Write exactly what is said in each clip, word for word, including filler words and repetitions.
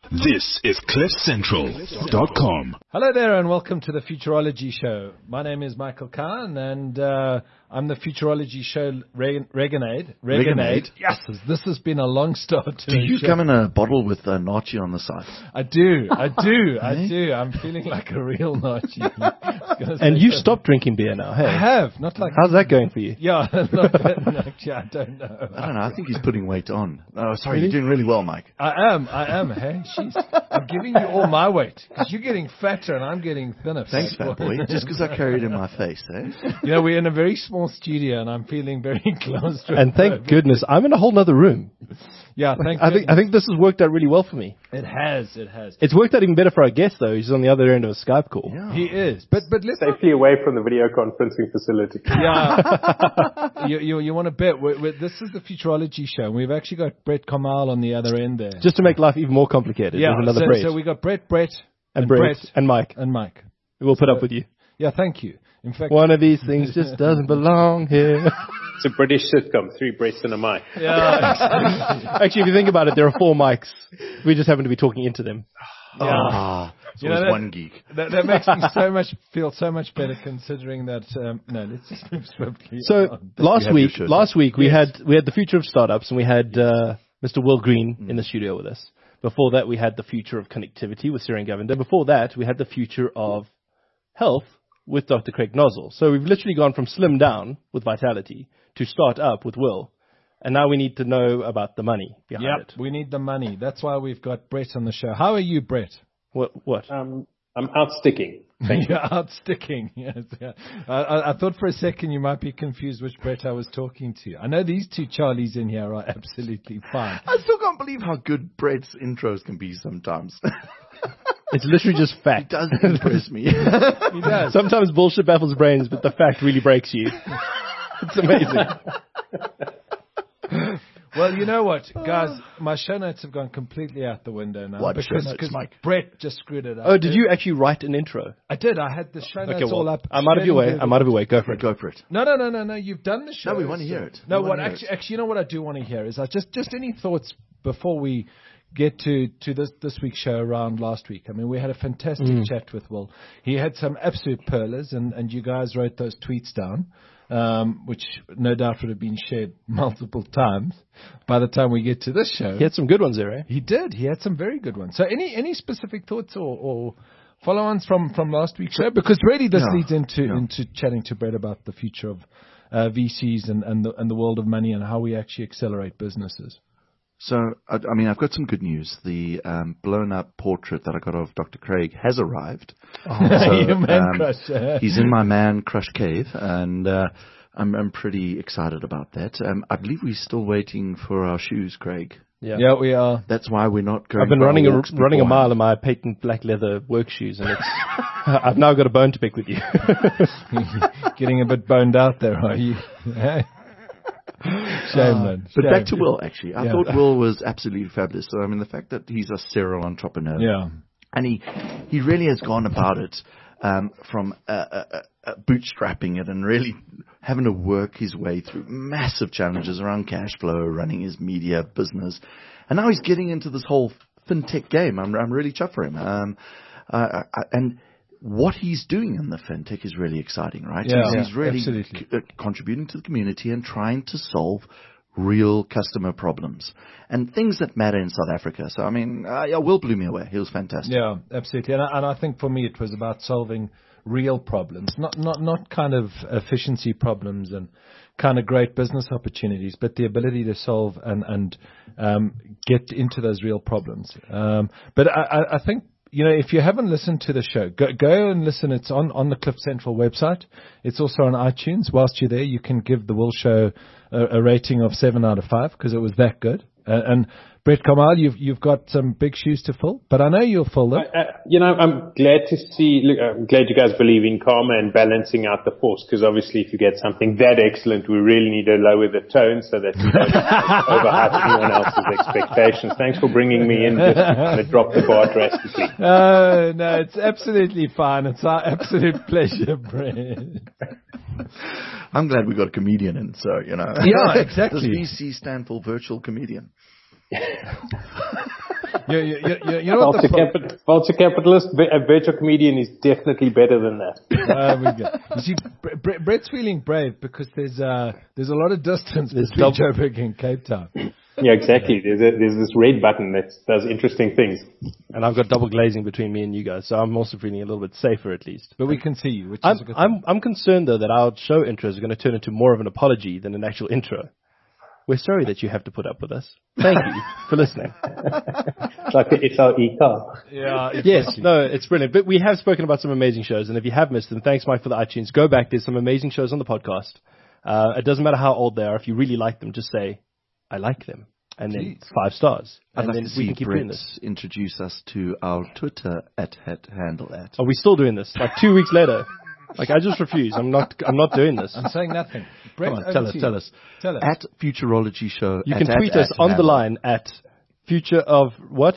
This is cliff central dot com. Hello there and welcome to the Futurology Show. My name is Michael Kahn and uh, I'm the Futurology Show Regan- Reganade. Reganade? Yes, this has been a long start to Do the you show. come in a bottle with uh, Nachi on the side? I do, I do, I do. I'm feeling like a real Nachi. And you've stopped drinking beer now, hey? I have, not like... How's that going for you? Yeah, not that, actually, I don't know. I don't know. I think he's putting weight on. Oh, sorry. Really? You're doing really well, Mike. I am, I am, hey? Jeez. I'm giving you all my weight because you're getting fatter and I'm getting thinner. Thanks, fat boy. Just because I carry it in my face, eh? You know, we're in a very small studio and I'm feeling very close to And thank goodness, I'm in a whole other room. Yeah, thank I think I think this has worked out really well for me. It has, it has. It's worked out even better for our guest, though. He's on the other end of a Skype call. Yeah. He is. But but let's not, Safely away from the video conferencing facility. yeah. you you you want to bet? We're, we're, this is the Futurology Show. And we've actually got Brett Kamal on the other end there. Just to make life even more complicated. yeah. There's another So, Brett. so we got Brett, Brett, and, and Brett, Brett and Mike. and Mike. We'll put up with you. Yeah, thank you. In fact, One of these things just doesn't belong here. It's a British sitcom, three breasts and a mic. yeah, Actually, if you think about it, there are four mics. We just happen to be talking into them. yeah. Ah, it's You know, always that- one geek. That, that makes me so much feel so much better considering that. Um, no, let's just move swiftly. So on. last have week, your shirt last week we Yes. had we had the future of startups, and we had uh, Mister Will Green in the studio with us. Before that, we had the future of connectivity with Siren Govender. Before that, we had the future of health with Doctor Craig Nozzle. So we've literally gone from slim down with Vitality to start up with Will, and now we need to know about the money behind Yep, it. we need the money. That's why we've got Brett on the show. How are you, Brett? What? What? Um, I'm out sticking. Thank you. You're out sticking. Yes, yeah. I, I, I thought for a second you might be confused which Brett I was talking to. I know these two Charlies in here are absolutely fine. I still can't believe how good Brett's intros can be sometimes. It's literally just It fact. does impress me. He does. Sometimes bullshit baffles brains, but the fact really breaks you. It's amazing. Well, you know what, guys? My show notes have gone completely out the window now. What show because notes, because Mike? Brett just screwed it up. Oh, did you actually write an intro? I did. I had the show notes Okay, well, all up. I'm out of your way. I'm out of your way. Go for it. Go for it. No, no, no, no, no. You've done the show. No, we want to hear it. No, We what wanna hear actually, it. actually, you know what I do want to hear is I just, just any thoughts before we get to, to this, this week's show around last week. I mean, we had a fantastic Mm. chat with Will. He had some absolute pearlers, and, and you guys wrote those tweets down, um, which no doubt would have been shared multiple times by the time we get to this show. He had some good ones there, eh? He did. He had some very good ones. So any, any specific thoughts or, or follow-ons from, from last week's show? Because really this Yeah, leads into, yeah. into chatting to Brett about the future of uh, V Cs and, and, the, and the world of money and how we actually accelerate businesses. So, I, I mean, I've got some good news. The um, blown-up portrait that I got of Doctor Craig has arrived. So, Your man um, crush. uh, He's in my man crush cave, and uh, I'm, I'm pretty excited about that. Um, I believe we're still waiting for our shoes, Craig. yeah, we are. That's why we're not going. I've been for our running a, walks running a beforehand. mile in my patent black leather work shoes, and it's I've now got a bone to pick with you. Getting a bit boned out there, are you? Shame, man. But Shame. back to Will, actually. I Yeah. thought Will was absolutely fabulous. So, I mean, the fact that he's a serial entrepreneur. Yeah. And he, he really has gone about it um, from uh, uh, uh, bootstrapping it and really having to work his way through massive challenges around cash flow, running his media business. And now he's getting into this whole fintech game. I'm, I'm really chuffed for him. Um, uh, I, and what he's doing in the fintech is really exciting, right? Yeah, he's, yeah, he's really absolutely. c- uh, contributing to the community and trying to solve real customer problems and things that matter in South Africa. So, I mean, uh, yeah, Will blew me away. He was fantastic. Yeah, absolutely. And I, and I think for me it was about solving real problems, not not not kind of efficiency problems and kind of great business opportunities, but the ability to solve and and um, get into those real problems. Um, but I, I, I think, you know, if you haven't listened to the show, go, go and listen. It's on, on the Cliff Central website. It's also on iTunes. Whilst you're there, you can give the Will Show a, a rating of seven out of five because it was that good. Uh, and Brett Kamal, you've you've got some big shoes to fill, but I know you'll fill them. I, I, you know, I'm glad to see, look, I'm glad you guys believe in karma and balancing out the force, because obviously if you get something that excellent, we really need to lower the tone so that we don't overhype anyone else's expectations. Thanks for bringing me in just to kind of drop the bar drastically. Uh, no, it's absolutely fine. It's our absolute pleasure, Brett. I'm glad we got a comedian in, so, you know. Yeah, exactly. Does V C stand for virtual comedian? you, you, you, you, you know what Vulture, the pro- capital, vulture capitalist, a virtual comedian is definitely better than that. There we go. You see, Bre- Bre- Brett's feeling brave because there's uh, there's a lot of distance There's between double- Joburg and Cape Town. Yeah, exactly. There's a, there's this red button that does interesting things. And I've got double glazing between me and you guys, so I'm also feeling a little bit safer at least. But we can see you, which I'm is a good I'm thing. I'm concerned though that our show intros are going to turn into more of an apology than an actual intro. We're sorry that you have to put up with us. Thank you for listening. It's like the S L E car. Yeah, it's Yes, actually- no, it's brilliant. But we have spoken about some amazing shows, and if you have missed them, thanks, Mike, for the iTunes. Go back. There's some amazing shows on the podcast. Uh, it doesn't matter how old they are. If you really like them, just say, I like them. And then Jeez. five stars. I'd And like then to we see can keep doing Brett this. introduce us to our Twitter at, at handle at. Are we still doing this? Like two weeks later? Like, I just refuse. I'm not, I'm not doing this. I'm saying nothing. Brett, Come on, over tell to us, you. tell us. Tell us. At Futurology Show. You at, can at, tweet at, us on the handle. line at future of what?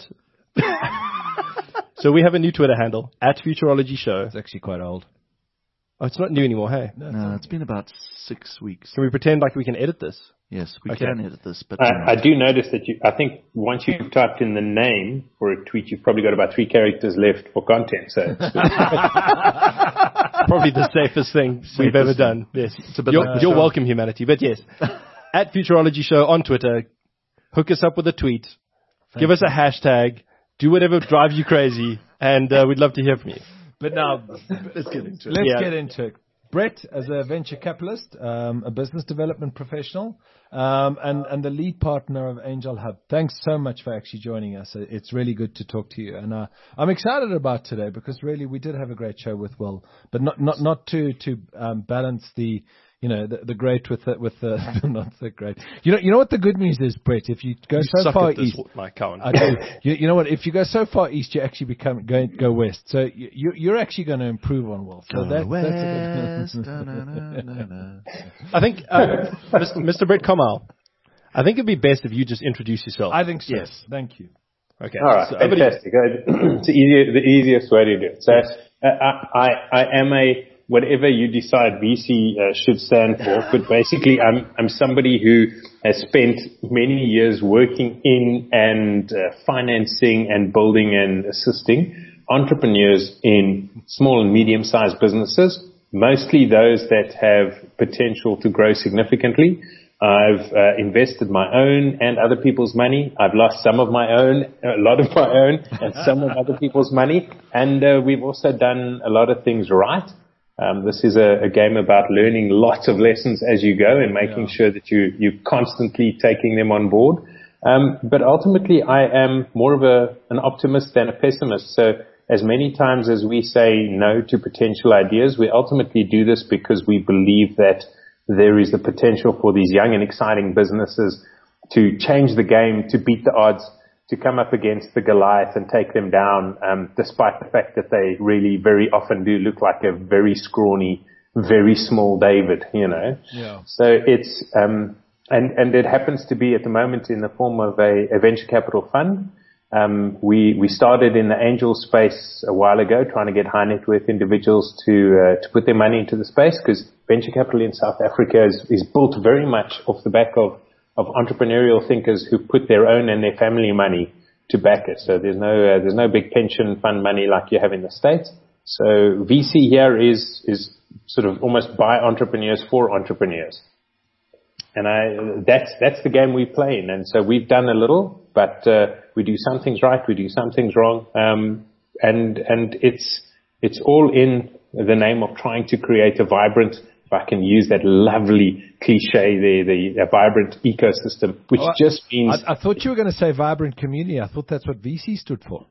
So we have a new Twitter handle, at Futurology Show. It's actually quite old. Oh, it's not new anymore, hey? No, it's been about six weeks. Can we pretend like we can edit this? Yes, we Okay. can edit this, but you know. I, I do notice that you, I think once you've typed in the name for a tweet, you've probably got about three characters left for content. So it's Probably the safest thing we've ever done. Yes. a bit You're, like the you're show. welcome, humanity. But yes, at Futurology Show on Twitter, hook us up with a tweet, give us a hashtag, do whatever drives you crazy, and uh, we'd love to hear from you. But now, let's get into it. let's Yeah. get into it. Brett, as a venture capitalist, um, a business development professional, um, and, and the lead partner of Angel Hub, thanks so much for actually joining us. It's really good to talk to you. And uh, I'm excited about today because really we did have a great show with Will, but not not, not to, to um, balance the, you know, the, the great with the, with the, not the great. You know, you know what the good news is, Brett? If you go You so suck far at this, east, Mike Cowan. I do. You, you know what? If you go so far east, you actually become go go west. So you, you you're actually going to improve on Will. So that, that's a good. Da, na, na, na, na. I think, uh, Mister Mister Brett Kamal, I think it'd be best if you just introduce yourself. I think so. Yes. Thank you. Okay. all right, So over to you. fantastic. It's the, easier, the easiest way to do it. So uh, I, I, I am a whatever you decide V C uh, should stand for, but basically I'm I'm somebody who has spent many years working in and uh, financing and building and assisting entrepreneurs in small and medium-sized businesses, mostly those that have potential to grow significantly. I've uh, invested my own and other people's money. I've lost some of my own, a lot of my own, and some of other people's money. And uh, we've also done a lot of things right. Um, this is a, a game about learning lots of lessons as you go and making Yeah. sure that you, you're constantly taking them on board. Um, but ultimately, I am more of a, an optimist than a pessimist. So as many times as we say no to potential ideas, we ultimately do this because we believe that there is the potential for these young and exciting businesses to change the game, to beat the odds, to come up against the Goliath and take them down, um, despite the fact that they really very often do look like a very scrawny, very small David, you know. Yeah. So it's, um, and, and it happens to be at the moment in the form of a, a venture capital fund. Um, we, we started in the angel space a while ago, trying to get high net worth individuals to, uh, to put their money into the space, because venture capital in South Africa is, is built very much off the back of of entrepreneurial thinkers who put their own and their family money to back it. So there's no uh, there's no big pension fund money like you have in the States. So V C here is is sort of almost by entrepreneurs for entrepreneurs, and I that's that's the game we play in. And so we've done a little, but uh, we do some things right, we do some things wrong, um, and and it's it's all in the name of trying to create a vibrant, if I can use that lovely cliche, the, the a vibrant ecosystem, which Oh, just means I, I thought you were going to say vibrant community. I thought that's what V C stood for.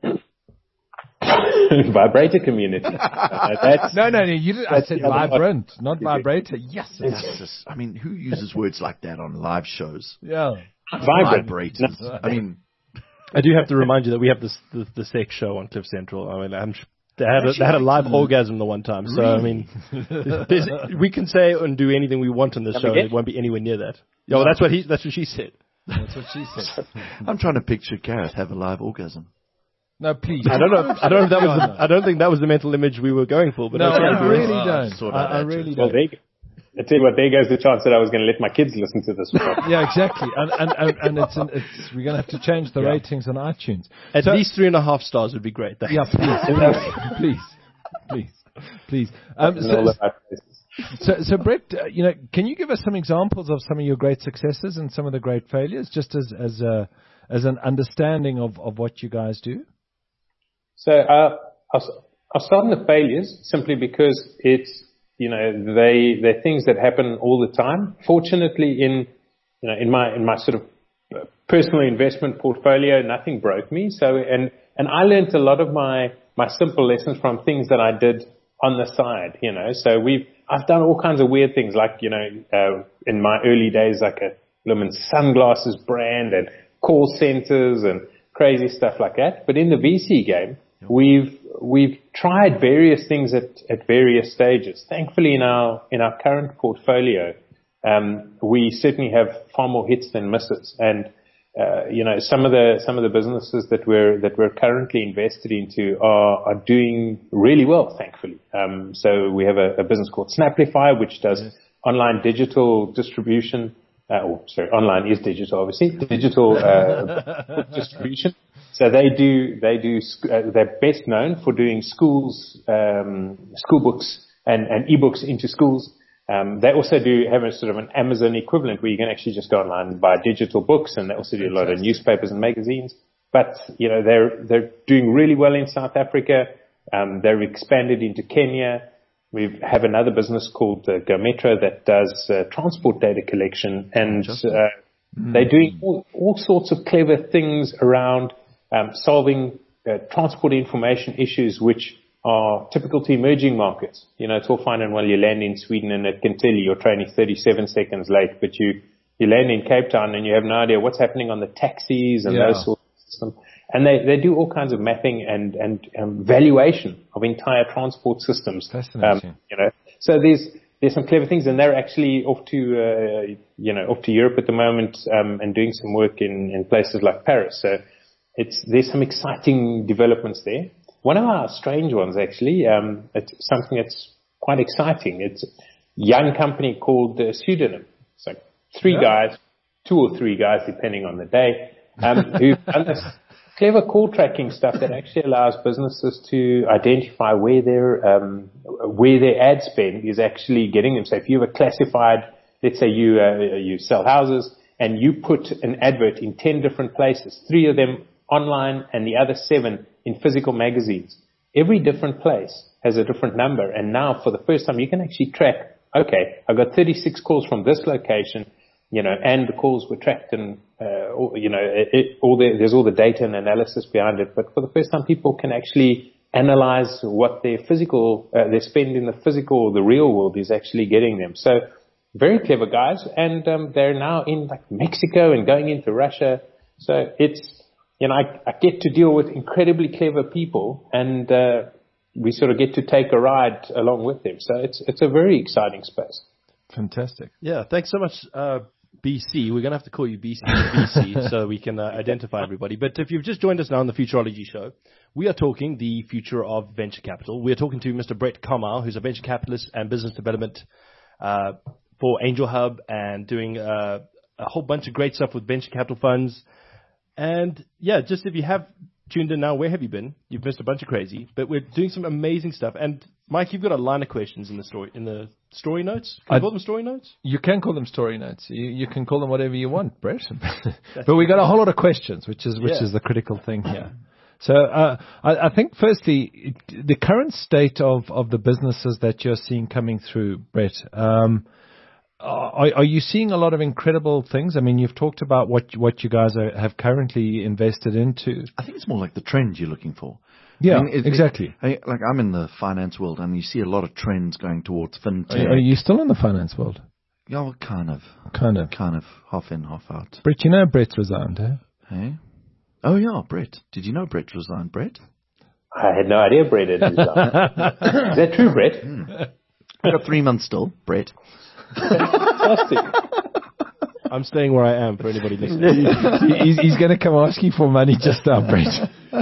vibrator community. Uh, that's, No, no, no. You did, I That's said the other part. vibrant, not vibrator. Yes. It's just, I mean, who uses words like that on live shows? Yeah. vibrant. Vibrators. No. I mean, I do have to remind you that we have this the, the sex show on Cliff Central. I mean, I'm, sh- they had a, they had a live orgasm the one time. So I mean, there's, there's, we can say and do anything we want on this Come show. again? It won't be anywhere near that. Yeah, well, that's what he that's what she said. That's what she said. I'm trying to picture Gareth have a live orgasm. No, please. I don't know. I don't know if that was. The, I don't think that was the mental image we were going for. But No, okay. I really Uh, don't. sort I, of I that really too. Well, don't. there, you go. I tell you what, there goes the chance that I was going to let my kids listen to this. Yeah, exactly. And and and, and it's, an, it's we're going to have to change the yeah. ratings on iTunes. At so, least three and a half stars would be great. Thanks. Yeah, please, please, please, please. Um, so, so, so, Brett, uh, you know, can you give us some examples of some of your great successes and some of the great failures, just as as a as an understanding of, of what you guys do? So uh, I'll, I'll start on the failures simply because it's. You know, they they're things that happen all the time. Fortunately, in you know in my in my sort of personal investment portfolio, nothing broke me. So and and I learned a lot of my my simple lessons from things that I did on the side. You know, so we've I've done all kinds of weird things, like you know, uh, in my early days, like a Lumen sunglasses brand and call centers and crazy stuff like that. But in the V C game, we've We've tried various things at, at various stages. Thankfully, in our in our current portfolio, um, we certainly have far more hits than misses. And uh, you know, some of the some of the businesses that we're that we're currently invested into are are doing really well, thankfully. Um, so we have a, a business called Snaplify, which does yes. online digital distribution. Uh, oh, sorry, online is digital, obviously. Digital uh, distribution. So they do, they do, uh, they're best known for doing schools, um, school books and, and ebooks into schools. Um, they also do have a sort of an Amazon equivalent where you can actually just go online and buy digital books, and they also do a lot of newspapers and magazines. But, you know, they're, they're doing really well in South Africa. Um, they're expanded into Kenya. We have another business called uh, GoMetro that does uh, transport data collection, and uh, mm. they're doing all, all sorts of clever things around Um, solving uh, transport information issues which are typical to emerging markets. You know, it's all fine and well you land in Sweden and it can tell you your train is thirty-seven seconds late, but you, you land in Cape Town and you have no idea what's happening on the taxis and yeah. those sorts of systems. And they, they do all kinds of mapping and, and um, valuation of entire transport systems. Fascinating. Um, you know, so there's, there's some clever things, and they're actually off to, uh, you know, off to Europe at the moment, um, and doing some work in, in places like Paris. So, It's, there's some exciting developments there. One of our strange ones, actually, um, it's something that's quite exciting. It's a young company called uh, Pseudonym. It's like three yeah. guys, two or three guys, depending on the day, um, who've done this clever call tracking stuff that actually allows businesses to identify where their um, where their ad spend is actually getting them. So if you have a classified, let's say you uh, you sell houses and you put an advert in ten different places, three of them online and the other seven in physical magazines. Every different place has a different number. And now for the first time, you can actually track, okay, I've got thirty-six calls from this location, you know, and the calls were tracked and, uh, all, you know, it, it, all the, there's all the data and analysis behind it. But for the first time, people can actually analyze what their physical, uh, their spend in the physical or the real world is actually getting them. So very clever guys. And, um, they're now in like Mexico and going into Russia. So it's, You know, I, I get to deal with incredibly clever people, and uh, we sort of get to take a ride along with them. So it's it's a very exciting space. Fantastic. Yeah, thanks so much, uh, B C. We're going to have to call you B C B C so we can uh, identify everybody. But if you've just joined us now on the Futurology Show, we are talking the future of venture capital. We are talking to Mister Brett Kamau, who's a venture capitalist and business development uh, for Angel Hub, and doing uh, a whole bunch of great stuff with venture capital funds. And yeah, just if you have tuned in now, where have you been? You've missed a bunch of crazy, but we're doing some amazing stuff. And Mike, you've got a line of questions in the story, in the story notes. Can you call them story notes? You can call them story notes. You, you can call them whatever you want, Brett. But we got a whole lot of questions, which is which yeah. is the critical thing here. So uh, I, I think firstly, the current state of, of the businesses that you're seeing coming through, Brett, um, Are, are you seeing a lot of incredible things? I mean, you've talked about what what you guys are, have currently invested into. I think it's more like the trend you're looking for. Yeah, I mean, it, exactly. It, I, like I'm in the finance world, and you see a lot of trends going towards fintech. Are, are you still in the finance world? Yeah, well, kind of. Kind of. Kind of half in, half out. Brett, you know Brett resigned, eh? Hey? Oh, yeah, Brett. Did you know Brett resigned, Brett? I had no idea Brett had resigned. Is that true, Brett? Hmm. I've got three months still, Brett. Fantastic. I'm staying where I am for anybody listening. he's he's going to come ask you for money just now, Brett.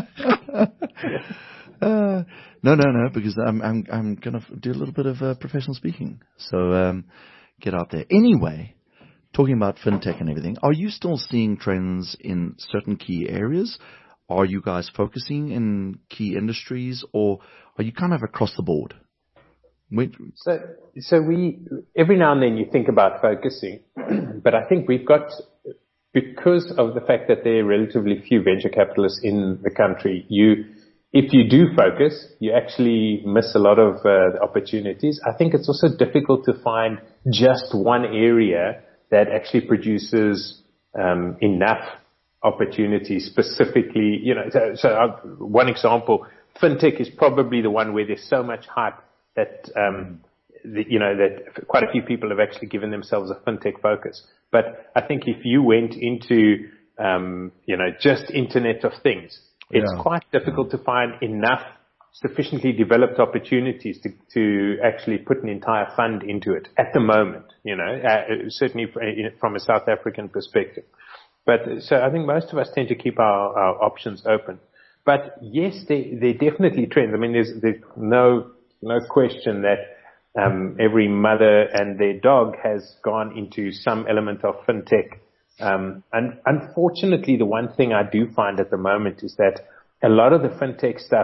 uh, no, no, no, because I'm I'm I'm going to do a little bit of uh, professional speaking. So um, get out there. Anyway, talking about fintech and everything, are you still seeing trends in certain key areas? Are you guys focusing in key industries, or are you kind of across the board? Which, so, so we, every now and then you think about focusing, but I think we've got, because of the fact that there are relatively few venture capitalists in the country, you, if you do focus, you actually miss a lot of uh, the opportunities. I think it's also difficult to find just one area that actually produces um, enough opportunities specifically. You know, so, so I've, one example, fintech is probably the one where there's so much hype that, um, the, you know, that quite a few people have actually given themselves a fintech focus. But I think if you went into, um, you know, just Internet of Things, it's yeah. quite difficult yeah. to find enough sufficiently developed opportunities to, to actually put an entire fund into it at the moment, you know, uh, certainly from a South African perspective. But so I think most of us tend to keep our, our options open. But yes, they, they're definitely trends. I mean, there's, there's no, no question that um, every mother and their dog has gone into some element of fintech. Um, and unfortunately, the one thing I do find at the moment is that a lot of the fintech stuff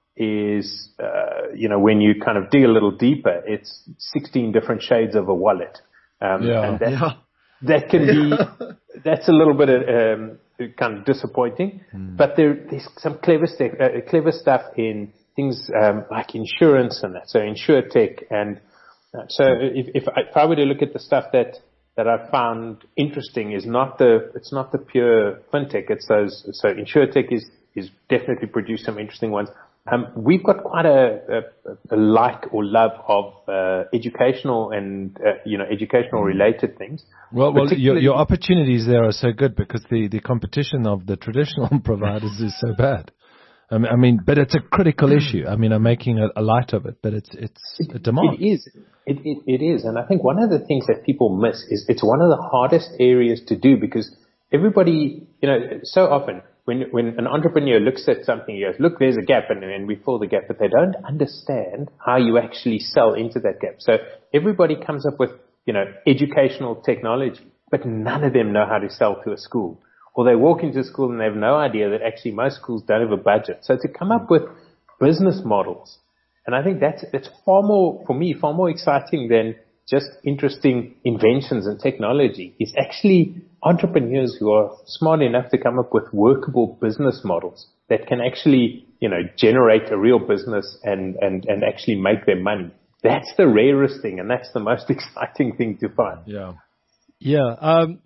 is, uh, you know, when you kind of dig a little deeper, it's sixteen different shades of a wallet. Um, yeah. and that, yeah. that can be, that's a little bit, um, kind of disappointing, mm. but there, there's some clever stuff, uh, clever stuff in things, um, like insurance and that. So InsurTech. And uh, so if, if I, if I were to look at the stuff that, that I found interesting is not the, it's not the pure fintech. It's those, so InsurTech is, is definitely produced some interesting ones. Um, we've got quite a, a, a like or love of, uh, educational and, uh, you know, educational related things. Well, well, your, your opportunities there are so good because the, the competition of the traditional providers is so bad. I mean, I mean, but it's a critical issue. I mean, I'm making a, a light of it, but it's, it's it, a demand. It is. It, it, it is. And I think one of the things that people miss is it's one of the hardest areas to do because everybody, you know, so often when, when an entrepreneur looks at something, he goes, look, there's a gap and, and we fill the gap, but they don't understand how you actually sell into that gap. So everybody comes up with, you know, educational technology, but none of them know how to sell to a school. Or they walk into school and they have no idea that actually most schools don't have a budget. So to come up with business models, and I think that's, that's far more, for me, far more exciting than just interesting inventions and technology, is actually entrepreneurs who are smart enough to come up with workable business models that can actually, you know, generate a real business and, and, and actually make their money. That's the rarest thing, and that's the most exciting thing to find. Yeah. Yeah. Um,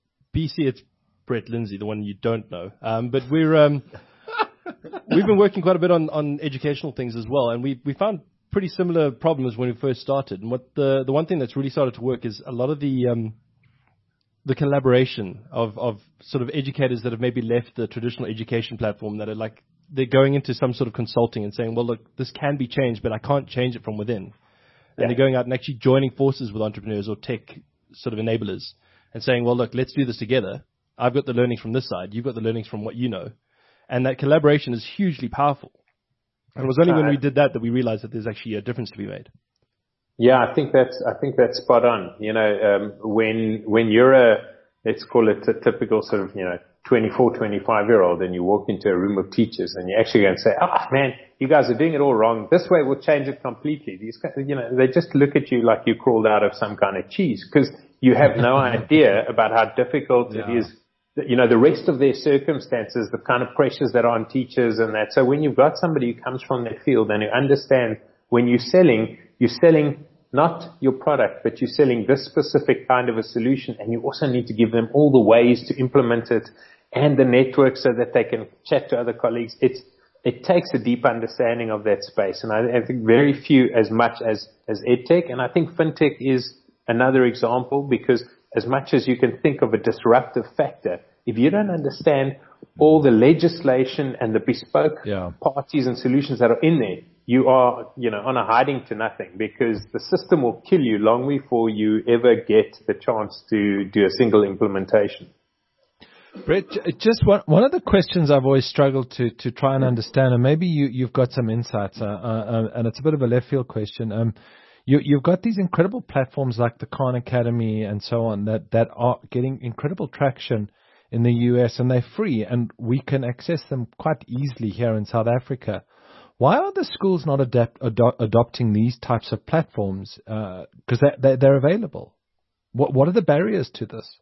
B C, it's Brett Lindsay, the one you don't know. Um, but we're, um, we've been working quite a bit on, on educational things as well. And we, we found pretty similar problems when we first started. And what the, the one thing that's really started to work is a lot of the, um, the collaboration of, of sort of educators that have maybe left the traditional education platform that are like, they're going into some sort of consulting and saying, well, look, this can be changed, but I can't change it from within. And yeah. they're going out and actually joining forces with entrepreneurs or tech sort of enablers and saying, well, look, let's do this together. I've got the learnings from this side. You've got the learnings from what you know. And that collaboration is hugely powerful. And it was only when we did that that we realized that there's actually a difference to be made. Yeah, I think that's, I think that's spot on. You know, um, when, when you're a, let's call it a typical sort of, you know, twenty-four, twenty-five year old and you walk into a room of teachers and you actually go and say, oh man, you guys are doing it all wrong. This way we'll change it completely. These guys, you know, they just look at you like you crawled out of some kind of cheese because you have no idea about how difficult yeah. it is. You know, the rest of their circumstances, the kind of pressures that are on teachers and that. So when you've got somebody who comes from that field and who understands when you're selling, you're selling not your product, but you're selling this specific kind of a solution, and you also need to give them all the ways to implement it and the network so that they can chat to other colleagues. It's, it takes a deep understanding of that space. And I, I think very few as much as, as EdTech. And I think FinTech is another example because as much as you can think of a disruptive factor, if you don't understand all the legislation and the bespoke yeah. parties and solutions that are in there, you are, you know, on a hiding to nothing because the system will kill you long before you ever get the chance to do a single implementation. Brett, just one, one of the questions I've always struggled to, to try and understand, and maybe you, you've got some insights, uh, uh, and it's a bit of a left field question. Um, you, you've got these incredible platforms like the Khan Academy and so on that, that are getting incredible traction in the U S, and they're free, and we can access them quite easily here in South Africa. Why are the schools not adapt, ado- adopting these types of platforms? Because uh, they, they're available. What, what are the barriers to this?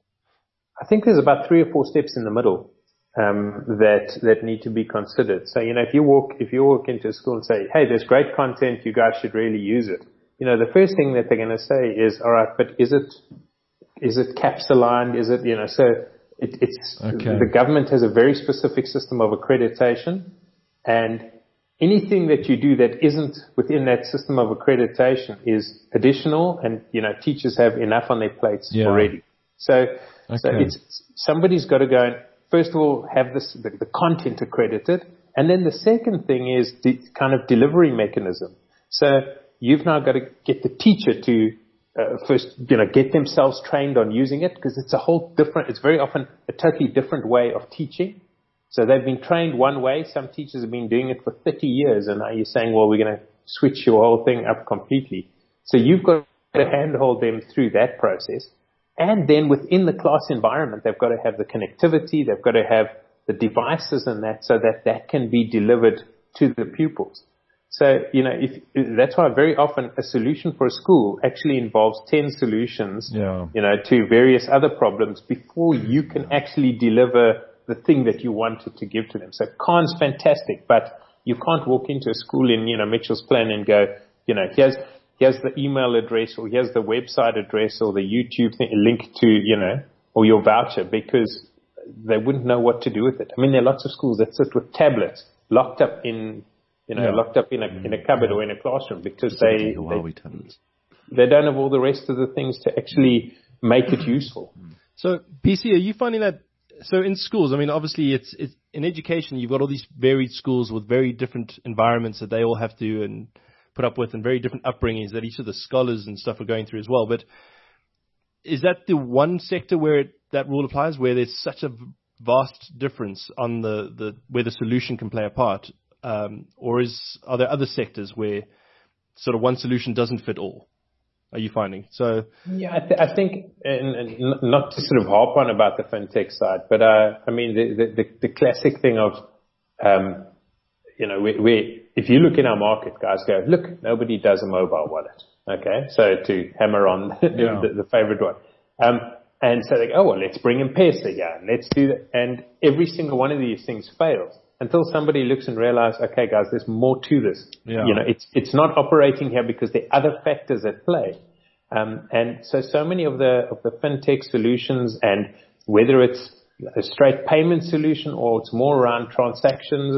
I think there's about three or four steps in the middle um, that that need to be considered. So, you know, if you walk if you walk into a school and say, "Hey, there's great content, you guys should really use it," you know, the first thing that they're going to say is, "All right, but is it is it CAPS aligned? Is it, you know?" So it, it's okay. The government has a very specific system of accreditation, and anything that you do that isn't within that system of accreditation is additional, and, you know, teachers have enough on their plates yeah. already. So, okay. so it's, somebody's got to go and, first of all, have this, the, the content accredited. And then the second thing is the kind of delivery mechanism. So you've now got to get the teacher to uh, first, you know, get themselves trained on using it, because it's a whole different, it's very often a totally different way of teaching. So they've been trained one way. Some teachers have been doing it for thirty years, and now you're saying, well, we're going to switch your whole thing up completely. So you've got to handhold them through that process. And then within the class environment, they've got to have the connectivity, they've got to have the devices and that, so that that can be delivered to the pupils. So, you know, if that's why very often a solution for a school actually involves ten solutions, yeah. you know, to various other problems before you can actually deliver the thing that you wanted to give to them. So Khan's fantastic, but you can't walk into a school in, you know, Mitchell's Plain and go, you know, here's, here's the email address, or here's the website address, or the YouTube thing, link to, you know, or your voucher, because they wouldn't know what to do with it. I mean, there are lots of schools that sit with tablets locked up in, you know, yeah. locked up in a, in a cupboard or in a classroom, because they, Huawei they, tablets. they don't have all the rest of the things to actually make it useful. So, P C, are you finding that, so in schools, I mean, obviously it's, it's in education, you've got all these varied schools with very different environments that they all have to and put up with, and very different upbringings that each of the scholars and stuff are going through as well. But is that the one sector where it, that rule applies, where there's such a vast difference on the, the where the solution can play a part? Um, or is are there other sectors where sort of one solution doesn't fit all? Are you finding? So yeah, I, th- I think, and, and not to sort of harp on about the fintech side, but uh, I mean the, the the classic thing of, um, you know, we, we if you look in our market, guys go, look, nobody does a mobile wallet. Okay, so to hammer on the, yeah. the, the favorite one, um, and so they go, oh well, let's bring M-Pesa, yeah, and let's do that, and every single one of these things fails until somebody looks and realizes, okay, guys, there's more to this. Yeah. You know, it's it's not operating here because there are other factors at play. Um, and so, so many of the of the fintech solutions, and whether it's a straight payment solution or it's more around transactions,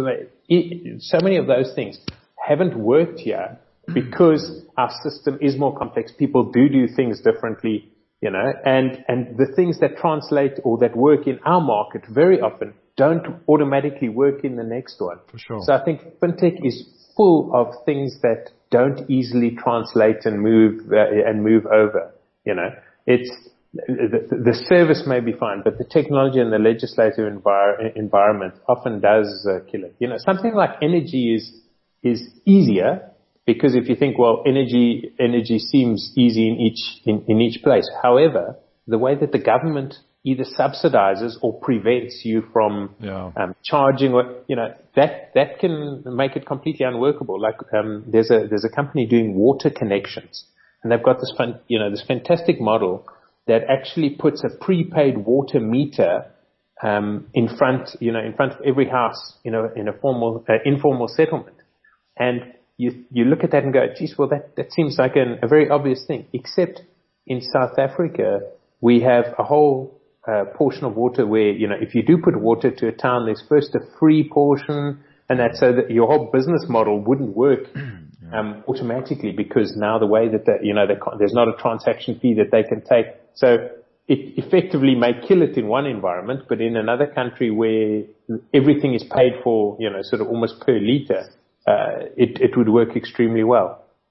it, so many of those things haven't worked here because our system is more complex. People do do things differently, you know, and and the things that translate or that work in our market very often don't automatically work in the next one. For sure. So I think fintech is full of things that don't easily translate and move uh, and move over. You know, it's the, the service may be fine, but the technology and the legislative envir- environment often does uh, kill it. You know, something like energy is is easier because if you think, well, energy energy seems easy in each in, in each place. However, the way that the government either subsidizes or prevents you from yeah. um, charging, or you know that that can make it completely unworkable. Like um, there's a there's a company doing water connections, and they've got this fun, you know this fantastic model that actually puts a prepaid water meter um, in front you know in front of every house, you know in a formal uh, informal settlement, and you you look at that and go, geez, well that that seems like an, a very obvious thing. Except in South Africa, we have a whole Uh, portion of water where, you know, if you do put water to a town, there's first a free portion, and that's so that your whole business model wouldn't work um, automatically, because now the way that, the, you know, there's not a transaction fee that they can take. So it effectively may kill it in one environment, but in another country where everything is paid for, you know, sort of almost per liter, uh, it, it would work extremely well.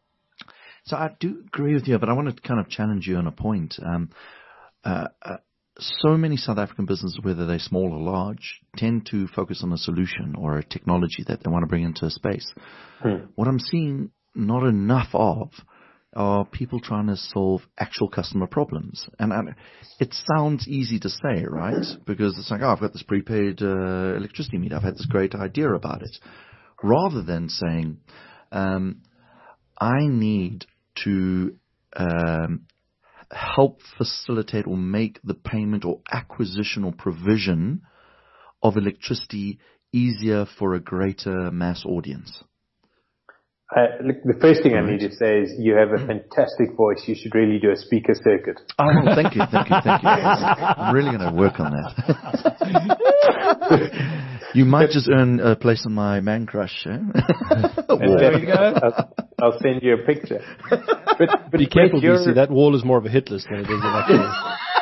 So I do agree with you, but I want to kind of challenge you on a point. Um, uh, uh, So many South African businesses, whether they're small or large, tend to focus on a solution or a technology that they want to bring into a space. Hmm. What I'm seeing not enough of are people trying to solve actual customer problems. And, and it sounds easy to say, right? Because it's like, oh, I've got this prepaid uh, electricity meter. I've had this great idea about it. Rather than saying, um, I need to um, help facilitate or make the payment or acquisition or provision of electricity easier for a greater mass audience. Uh, look, the first thing I need to say is you have a fantastic voice. You should really do a speaker circuit. Oh, well, thank you, thank you, thank you. I'm really going to work on that. You might just earn a place on my Man Crush. Eh? There you go. I'll, I'll send you a picture. But, but be careful, you see, that wall is more of a hit list than it is an actual.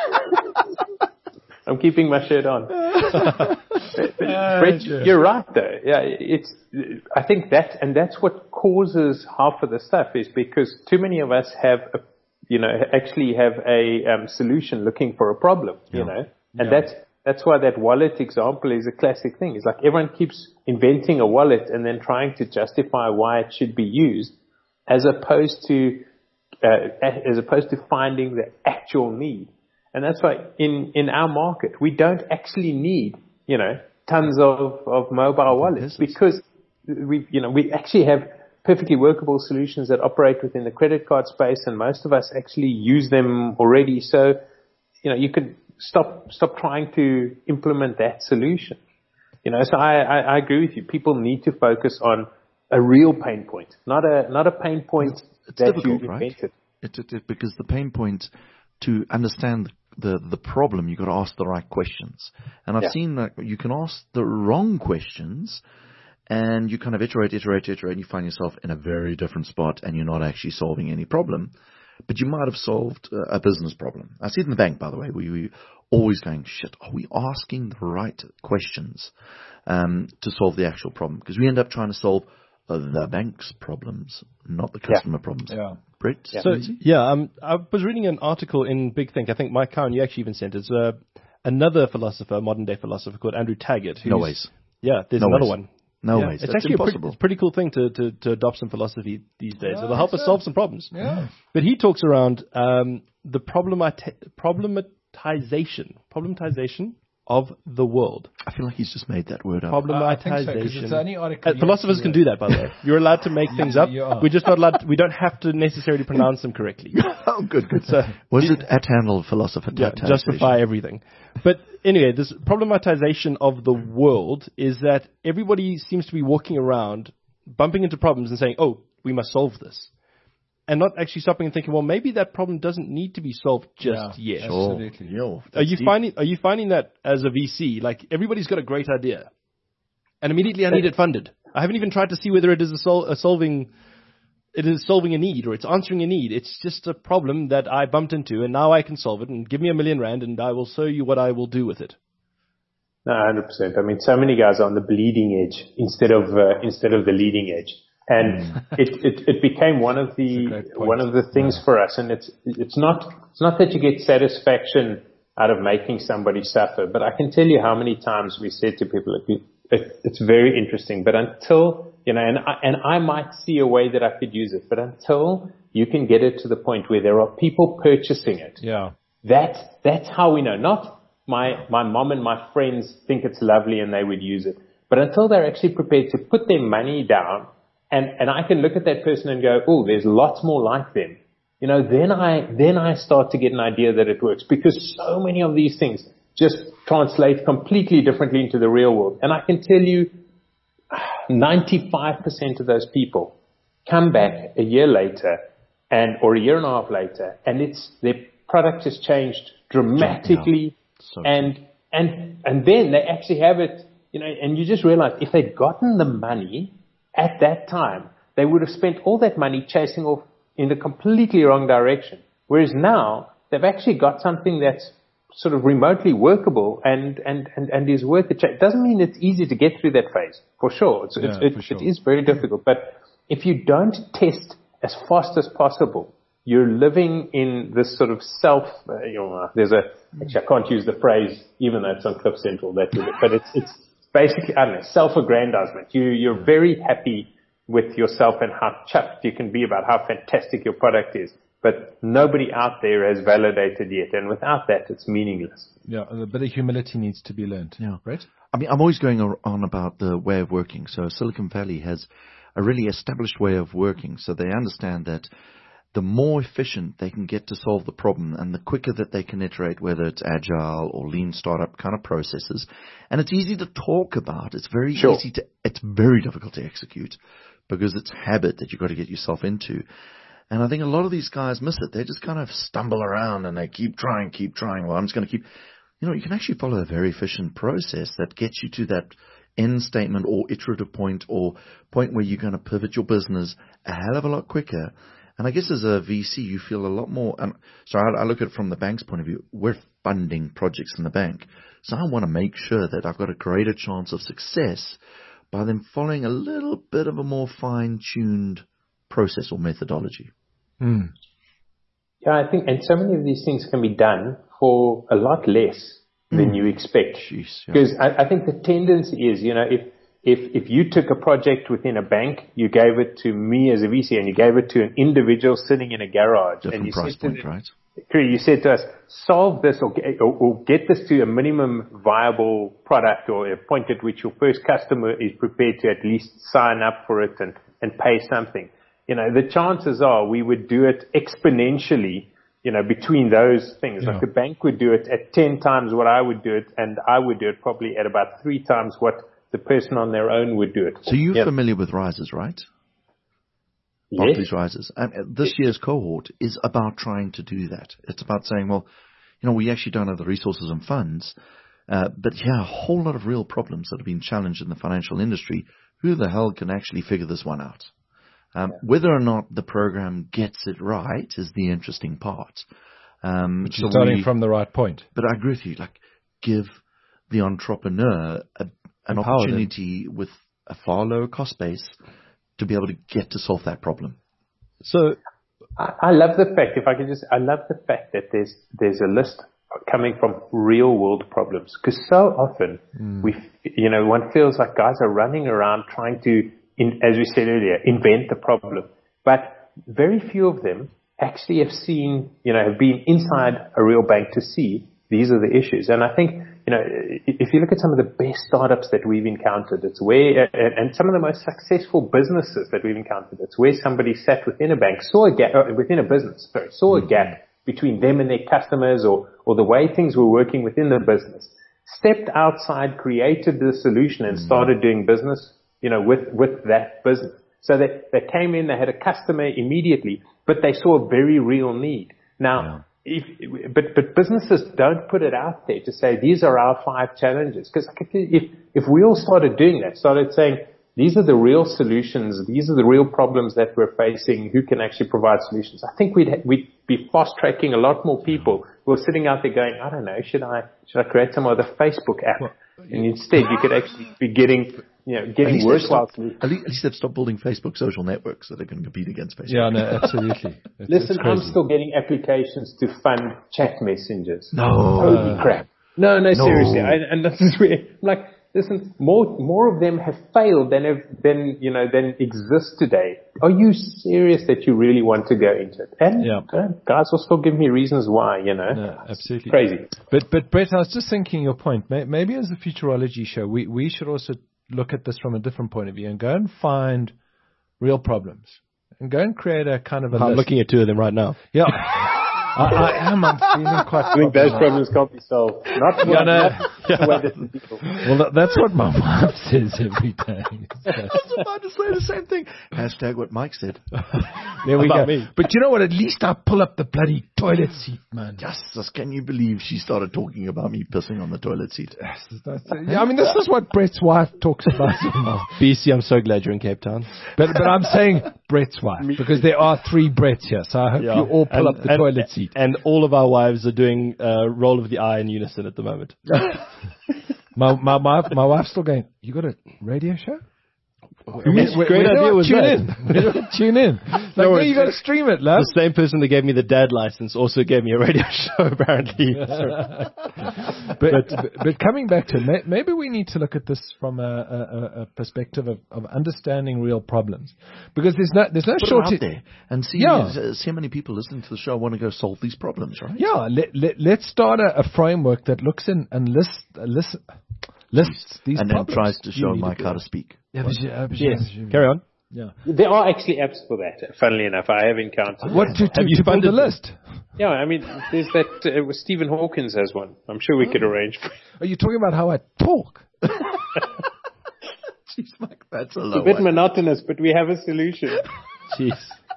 I'm keeping my shirt on. But, Uh, Brett, sure. you're right though. Yeah, it's. I think that, and that's what causes half of the stuff is because too many of us have, a, you know, actually have a um, solution looking for a problem. You Yeah. know, and Yeah. that's that's why that wallet example is a classic thing. It's like everyone keeps inventing a wallet and then trying to justify why it should be used, as opposed to uh, as opposed to finding the actual need. And that's why in in our market we don't actually need, you know, tons of, of mobile wallets because we, you know, we actually have perfectly workable solutions that operate within the credit card space, and most of us actually use them already. So, you know, you could stop stop trying to implement that solution. You know, so I, I, I agree with you. People need to focus on a real pain point, not a not a pain point It's that difficult, you right? invented. It, it, it, because the pain point, to understand the the problem, you've got to ask the right questions. And I've Yeah. seen that you can ask the wrong questions, and you kind of iterate, iterate, iterate, and you find yourself in a very different spot, and you're not actually solving any problem. But you might have solved uh, a business problem. I see it in the bank, by the way, where you're always going, shit, are we asking the right questions um, to solve the actual problem? Because we end up trying to solve uh, the bank's problems, not the customer problems. Yeah. Brett? So, yeah, um, I was reading an article in Big Think. I think Mike Cowan, you actually even sent it. It's uh, another philosopher, modern day philosopher called Andrew Taggart. Who's, No ways. Yeah, there's No another ways. one. No Yeah, ways. It's That's actually a pretty, impossible. it's a pretty cool thing to, to, to adopt some philosophy these days. Yeah, It'll help us so- solve some problems. Yeah. But he talks around um, the problemati- problematization, problematization of the world. I feel like he's just made that word up. I think so, 'cause Problematization. it's the only article Uh, you philosophers actually can do that, by the way. You're allowed to make things up. You are. We're just not allowed. To, we don't have to necessarily pronounce them correctly. Oh, good, good. So- Was it at handle philosopher? Yeah, justify everything. But anyway, this problematization of the world is that everybody seems to be walking around, bumping into problems and saying, oh, we must solve this. And not actually stopping and thinking, well, maybe that problem doesn't need to be solved just Yeah, yet. Sure. Absolutely. Yo, Are you that's deep. finding Are you finding that as a V C, like everybody's got a great idea, and immediately I need it funded? I haven't even tried to see whether it is a, sol- a solving, it is solving a need or it's answering a need. It's just a problem that I bumped into, and now I can solve it. And give me a million rand, and I will show you what I will do with it. No, one hundred percent. I mean, so many guys are on the bleeding edge instead of uh, instead of the leading edge, and it, it it became one of the great point. one of the things Yeah. for us. And it's it's not it's not that you get satisfaction out of making somebody suffer, but I can tell you how many times we said to people, like, it, it's very interesting, but until you know, and I, and I might see a way that I could use it, but until you can get it to the point where there are people purchasing it, Yeah. that that's how we know. Not my my mom and my friends think it's lovely and they would use it, but until they're actually prepared to put their money down, and and I can look at that person and go, oh, there's lots more like them. You know, then I then I start to get an idea that it works, because so many of these things just translate completely differently into the real world. And I can tell you, ninety-five percent of those people come back a year later, and or a year and a half later, and it's their product has changed dramatically, So and and and then they actually have it, you know, and you just realize if they'd gotten the money at that time, they would have spent all that money chasing off in the completely wrong direction. Whereas now they've actually got something that's sort of remotely workable and and and, and is worth it. It doesn't mean it's easy to get through that phase, for sure. It's, Yeah, it's, it, for sure. it is very difficult. But if you don't test as fast as possible, you're living in this sort of self, uh, you know, there's a, actually I can't use the phrase, even though it's on Cliff Central, that was it, but it's, it's basically, I don't know, self-aggrandizement. You, you're very happy with yourself and how chuffed you can be about how fantastic your product is. But nobody out there has validated yet. And without that, it's meaningless. Yeah, a bit of humility needs to be learned. Yeah. Right? I mean, I'm always going on about the way of working. So Silicon Valley has a really established way of working. So they understand that the more efficient they can get to solve the problem and the quicker that they can iterate, whether it's agile or lean startup kind of processes. And it's easy to talk about. It's very Sure. easy to, it's very difficult to execute because it's habit that you've got to get yourself into. And I think a lot of these guys miss it. They just kind of stumble around and they keep trying, keep trying. Well, I'm just going to keep, you know, you can actually follow a very efficient process that gets you to that end statement or iterative point or point where you're going to pivot your business a hell of a lot quicker. And I guess as a V C, you feel a lot more, and so I, I look at it from the bank's point of view. We're funding projects in the bank. So I want to make sure that I've got a greater chance of success by them following a little bit of a more fine-tuned process or methodology. Mm. Yeah, I think, and so many of these things can be done for a lot less than Mm. you expect. Jeez, yeah. Because I, I think the tendency is, you know, if, if, if you took a project within a bank, you gave it to me as a V C and you gave it to an individual sitting in a garage. and Different you price said to point, them- right? You said to us, solve this or get, or, or get this to a minimum viable product or a point at which your first customer is prepared to at least sign up for it and, and pay something. You know, the chances are we would do it exponentially, you know, between those things. Yeah. Like the bank would do it at ten times what I would do it, and I would do it probably at about three times what the person on their own would do it. So you're Yeah. familiar with Rises, right? Yes. Barclays Rises. And uh, this year's cohort is about trying to do that. It's about saying, well, you know, we actually don't have the resources and funds, uh, but yeah, a whole lot of real problems that have been challenged in the financial industry. Who the hell can actually figure this one out? Um, whether or not the program gets it right is the interesting part. Um, But so you're starting we- from the right point. But I agree with you. Like, give the entrepreneur a, an Empower them. opportunity with a far lower cost base to be able to get to solve that problem. So I, I love the fact, if I could just, I love the fact that there's there's a list coming from real world problems. Because so often we, you know, one feels like guys are running around trying to, in, as we said earlier, invent the problem. But very few of them actually have seen, you know, have been inside a real bank to see these are the issues. And I think, you know, if you look at some of the best startups that we've encountered, it's where, and some of the most successful businesses that we've encountered, it's where somebody sat within a bank, saw a gap, within a business, sorry, saw a gap between them and their customers or, or the way things were working within the business, stepped outside, created the solution and started doing business, you know, with, with that business. So they, they came in, they had a customer immediately, but they saw a very real need. Now, if, but, but businesses don't put it out there to say, these are our five challenges. Because if, if we all started doing that, started saying, these are the real solutions, these are the real problems that we're facing, who can actually provide solutions, I think we'd, we'd be fast tracking a lot more people who are sitting out there going, I don't know, should I, should I create some other Facebook app? And instead you could actually be getting, you know, At getting least, they've worthwhile stopped, solutions. at, least, at least they've stopped building Facebook social networks that are going to compete against Facebook. Yeah, no, absolutely. It's, Listen, it's I'm crazy. still getting applications to fund chat messengers. No. Holy crap. No, no, No. seriously. I, and this is where, I'm like, listen, more, more of them have failed than have, than, you know, than exist today. Are you serious that you really want to go into it? And Yeah. uh, guys will still give me reasons why, you know. No, absolutely. Crazy. But but Brett, I was just thinking your point. May- Maybe as a futurology show, we, we should also look at this from a different point of view and go and find real problems and go and create a kind of a I'm list. looking at two of them right now. Yeah, I, I am. I'm feeling quite. I think those problematic. problems can't be solved. Not, Yeah, not, no. not the way that the people. Well, that, that's what my wife says every day. I was about to say the same thing. Hashtag what Mike said. There we About go. me. But you know what? At least I pull up the bloody toilet seat, man. Jesus, can you believe she started talking about me pissing on the toilet seat? Yeah, I mean, this is what Brett's wife talks about. B C, I'm so glad you're in Cape Town. But but I'm saying Brett's wife because there are three Bretts here, so I hope Yeah. you all pull And- up the and- toilet seat. And all of our wives are doing uh, roll of the eye in unison at the moment. My my my, my wife's still going. You got a radio show? Whose great idea was tune that? in. We don't tune in. Like, no, worries. you got to stream it, love. The same person that gave me the dad license also gave me a radio show, apparently. but, but but coming back to it, maybe we need to look at this from a, a, a perspective of, of understanding real problems, because there's no there's no Put it shortage out there and see, Yeah. see how many people listening to the show want to go solve these problems, right? Yeah, let, let, let's start a, a framework that looks in and lists uh, lists lists these and then problems. tries to show You need Mike to how go. to speak. Yeah, but yeah, but Yes. yeah, Carry on. Yeah. There are actually apps for that, funnily enough. I have encountered. What to, to, Have you to build funded the them? list? Yeah, I mean, there's that, uh, Stephen Hawkins has one. I'm sure we could arrange for Are you talking about how I talk? Jeez, Mike, that's a It's low a bit one. monotonous, but we have a solution. Jeez.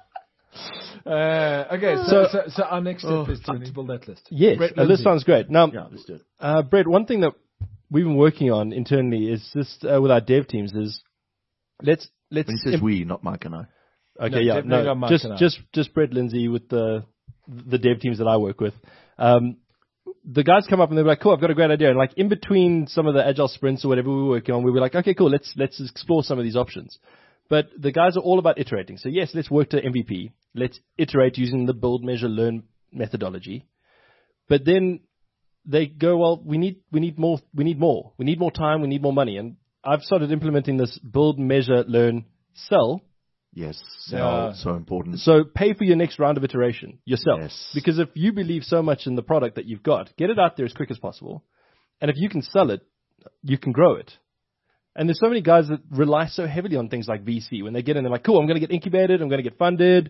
Uh, okay, so, So- so so our next step Oh, is to, to build that list. Yes, Brett uh, this Lindsay. sounds great. Now, Yeah, let's do it. uh, Brett, one thing that we've been working on internally is just uh, with our dev teams is let's let's When he says imp- we, not Mike and I. okay No, yeah definitely no not Mike just and I. just just Brett Lindsay with the the dev teams that I work with. Um, the guys come up and they're like, cool, I've got a great idea. And like in between some of the agile sprints or whatever we were working on, we were like, okay, cool, let's let's explore some of these options. But the guys are all about iterating. So yes, let's work to M V P. Let's iterate using the build, measure, learn methodology. But then they go, well, we need we need more we need more. We need more time, we need more money. And I've started implementing this build, measure, learn, sell. Yes, Yeah. so, so important. So pay for your next round of iteration yourself. Yes. Because if you believe so much in the product that you've got, get it out there as quick as possible. And if you can sell it, you can grow it. And there's so many guys that rely so heavily on things like V C. When they get in, they're like, cool, I'm going to get incubated, I'm going to get funded,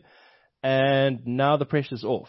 and now the pressure's off.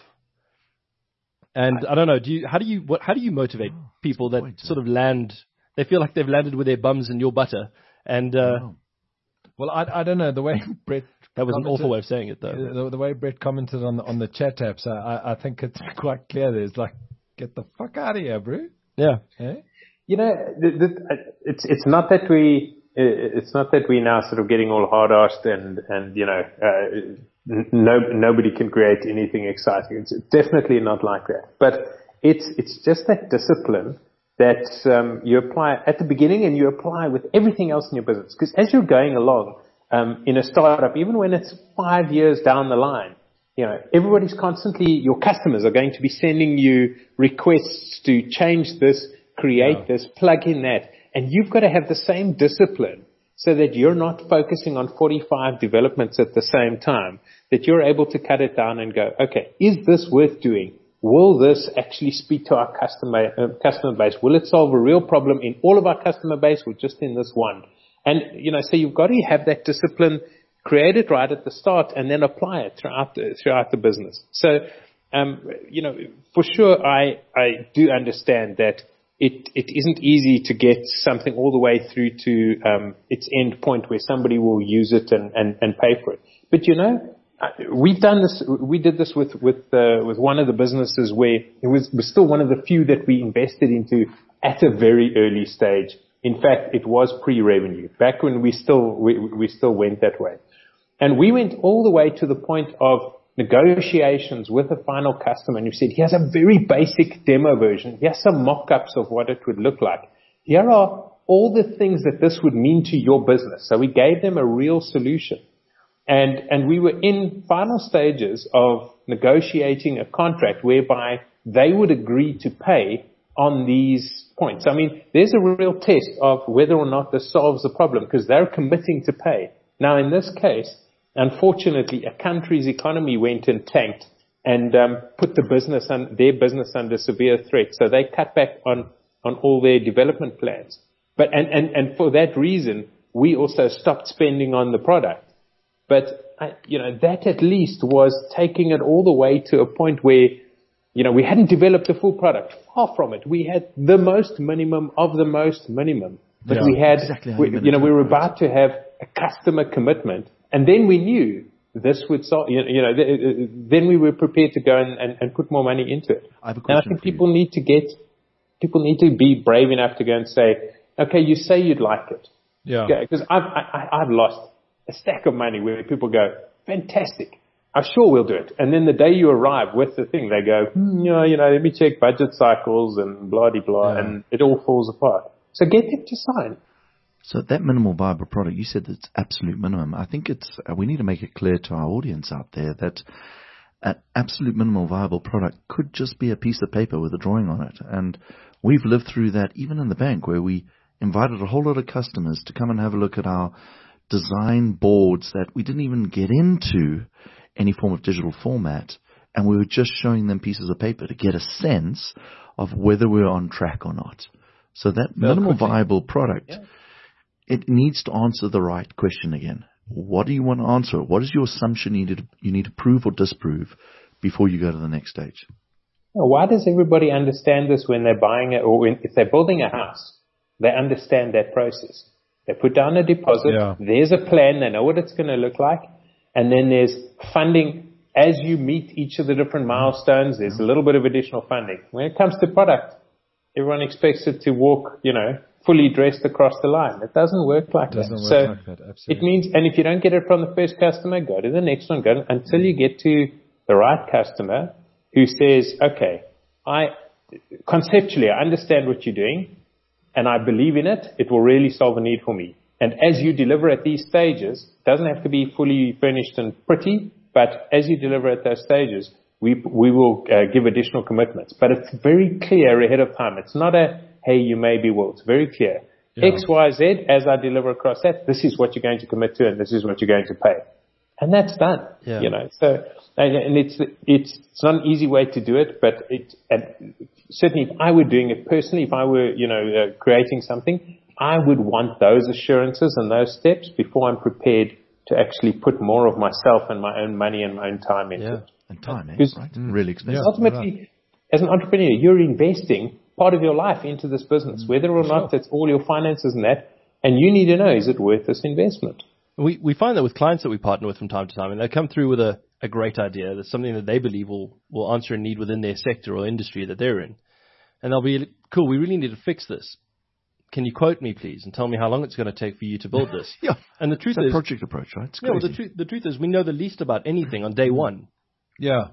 And I, I don't know, do you, how do you what, how do you motivate people that point, sort of land, they feel like they've landed with their bums in your butter? And uh, Wow. Well, I, I don't know the way Brett. that was an commented- awful way of saying it, though. The, the way Brett commented on the, on the chat apps, I, I, I think it's quite clear. There's like, get the fuck out of here, bro. Yeah. Eh? You know, the, the, it's it's not that we it's not that we now sort of getting all hard-assed and and you know uh, no nobody can create anything exciting. It's definitely not like that. But it's it's just that discipline that um, you apply at the beginning and you apply with everything else in your business. Because as you're going along um, in a startup, even when it's five years down the line, you know, everybody's constantly, your customers are going to be sending you requests to change this, create Yeah. this, plug in that. And you've got to have the same discipline so that you're not focusing on forty-five developments at the same time, that you're able to cut it down and go, okay, is this worth doing? Will this actually speak to our customer, uh, customer base? Will it solve a real problem in all of our customer base or just in this one? And, you know, so you've got to have that discipline, create it right at the start, and then apply it throughout the, throughout the business. So, um, you know, for sure, I, I do understand that it, it isn't easy to get something all the way through to um, its end point where somebody will use it and, and, and pay for it. But, you know, we've done this, we did this with, with, uh, with one of the businesses where it was, was still one of the few that we invested into at a very early stage. In fact, it was pre-revenue back when we still, we, we still went that way. And we went all the way to the point of negotiations with a final customer. And we said, here's a very basic demo version. Here's some mock-ups of what it would look like. Here are all the things that this would mean to your business. So we gave them a real solution. And, and we were in final stages of negotiating a contract whereby they would agree to pay on these points. I mean, there's a real test of whether or not this solves the problem because they're committing to pay. Now, in this case, unfortunately, a country's economy went and tanked and um, put the business un- their business under severe threat. So they cut back on, on all their development plans. But and, and, and for that reason, we also stopped spending on the product. But, I, you know, that at least was taking it all the way to a point where, you know, we hadn't developed a full product. Far from it. We had the most minimum of the most minimum. But Yeah, we had, exactly how we, you you know, we were manage it, right? about to have a customer commitment. And then we knew this would solve, you know, you know th- then we were prepared to go and, and, and put more money into it. I have a And I question think for you. people need to get, people need to be brave enough to go and say, okay, you say you'd like it. Yeah. Because I've, I, I've lost a stack of money where people go, fantastic. I'm sure we'll do it. And then the day you arrive with the thing, they go, hmm, you know, you know, let me check budget cycles and blah de blah, Yeah. and it all falls apart. So get them to sign. So that minimal viable product, you said it's absolute minimum. I think it's uh, we need to make it clear to our audience out there that an absolute minimal viable product could just be a piece of paper with a drawing on it. And we've lived through that even in the bank, where we invited a whole lot of customers to come and have a look at our design boards that we didn't even get into any form of digital format, and we were just showing them pieces of paper to get a sense of whether we were on track or not. So that minimal viable product, yeah. it needs to answer the right question again. What do you want to answer? What is your assumption you need to, you need to prove or disprove before you go to the next stage? Why does everybody understand this when they're buying it, or when, if they're building a house? They understand that process. They put down a deposit. Yeah. There's a plan. They know what it's going to look like. And then there's funding. As you meet each of the different milestones, there's a little bit of additional funding. When it comes to product, everyone expects it to walk, you know, fully dressed across the line. It doesn't work like it doesn't that. Work so like that. Absolutely. It means, and if you don't get it from the first customer, go to the next one, go until you get to the right customer who says, okay, I conceptually, I understand what you're doing and I believe in it. It will really solve a need for me. And as you deliver at these stages, it doesn't have to be fully furnished and pretty, but as you deliver at those stages, we we will uh, give additional commitments. But it's very clear ahead of time. It's not a, hey, you maybe will. It's very clear. Yeah. X, Y, Z, as I deliver across that, this is what you're going to commit to and this is what you're going to pay. And that's done. Yeah. You know, so, and, and it's, it's, it's not an easy way to do it, but it, and certainly if I were doing it personally, if I were, you know, uh, creating something, I would want those assurances and those steps before I'm prepared to actually put more of myself and my own money and my own time into yeah. it. And time, eh? Right? Mm. Really expensive. Yeah, ultimately, right. As an entrepreneur, you're investing part of your life into this business, mm. whether or not sure. It's all your finances and that, and you need to know, is it worth this investment? We we find that with clients that we partner with from time to time, and they come through with a, a great idea, that's something that they believe will, will answer a need within their sector or industry that they're in. And they'll be, cool, we really need to fix this. Can you quote me, please, and tell me how long it's going to take for you to build this? yeah. And the truth it's a is, project approach, right? It's yeah, well, the, tru- the truth is, we know the least about anything on day one. Yeah.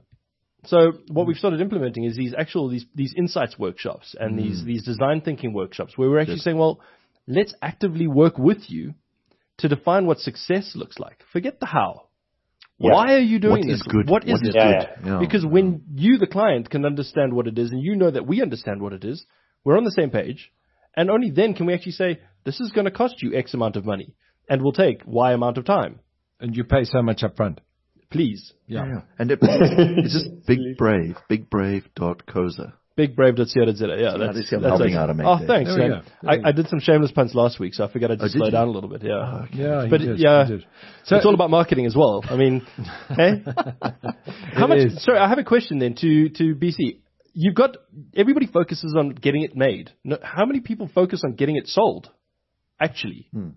So what we've started implementing is these actual these these insights workshops and mm. these these design thinking workshops where we're actually yes. saying, well, let's actively work with you to define what success looks like. Forget the how. Yeah. Why are you doing what this? Is good? What is what is it? good? Yeah. Because when you, the client, can understand what it is, and you know that we understand what it is, we're on the same page, and only then can we actually say, this is going to cost you X amount of money, and will take Y amount of time. And you pay so much up front. Please. Yeah. yeah. And it, it's just Big Brave, big brave dot coza. big brave dot co dot za. Yeah, that's, that's, that's helping out a mate. Oh, thanks. Man. I, I did some shameless puns last week, so I figured I'd just oh, slow you? down a little bit. Yeah, oh, okay. yeah, but did, yeah, so it's all about marketing as well. I mean, hey, how much? Is. Sorry, I have a question then to to B C. You've got everybody focuses on getting it made. No, how many people focus on getting it sold? Actually, hmm.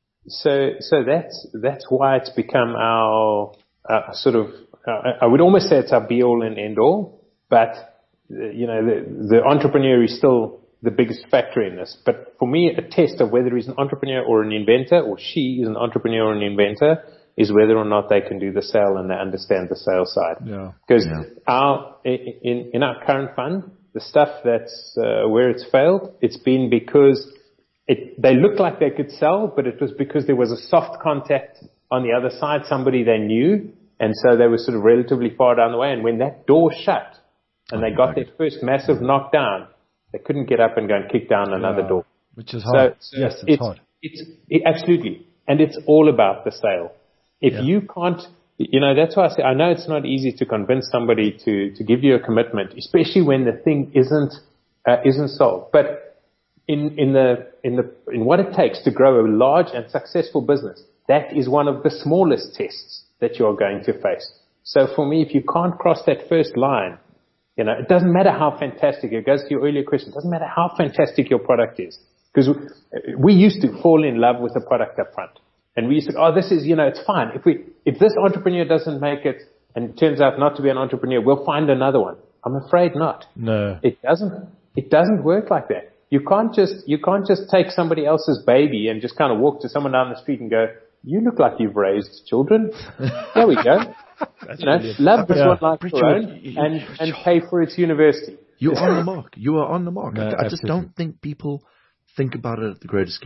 so so that's that's why it's become our uh, sort of. Uh, I would almost say it's our be all and end all, but you know, the, the entrepreneur is still the biggest factor in this. But for me, a test of whether he's an entrepreneur or an inventor, or she is an entrepreneur or an inventor, is whether or not they can do the sale and they understand the sales side. Yeah. Because yeah. our in in our current fund, the stuff that's uh, where it's failed, it's been because it they looked like they could sell, but it was because there was a soft contact on the other side, somebody they knew, and so they were sort of relatively far down the way. And when that door shut, and they got their first massive knockdown, they couldn't get up and go and kick down another yeah, door. Which is hard. So, so yes, it's, it's hard. It's it, absolutely, and it's all about the sale. If yeah. you can't, you know, that's why I say I know it's not easy to convince somebody to to give you a commitment, especially when the thing isn't uh, isn't solved. But in in the in the in what it takes to grow a large and successful business, that is one of the smallest tests that you are going to face. So for me, if you can't cross that first line, you know, it doesn't matter how fantastic, it goes to your earlier question, it doesn't matter how fantastic your product is. Because we used to fall in love with the product up front. And we used to, oh, this is, you know, it's fine. If we, if this entrepreneur doesn't make it and turns out not to be an entrepreneur, we'll find another one. I'm afraid not. No. It doesn't, it doesn't work like that. You can't just, you can't just take somebody else's baby and just kind of walk to someone down the street and go, you look like you've raised children. There we go. You know, love this yeah. one like your own and, and pay for its university. You're on the mark. You are on the mark. No, I, I just don't think people think about it at the greater scheme.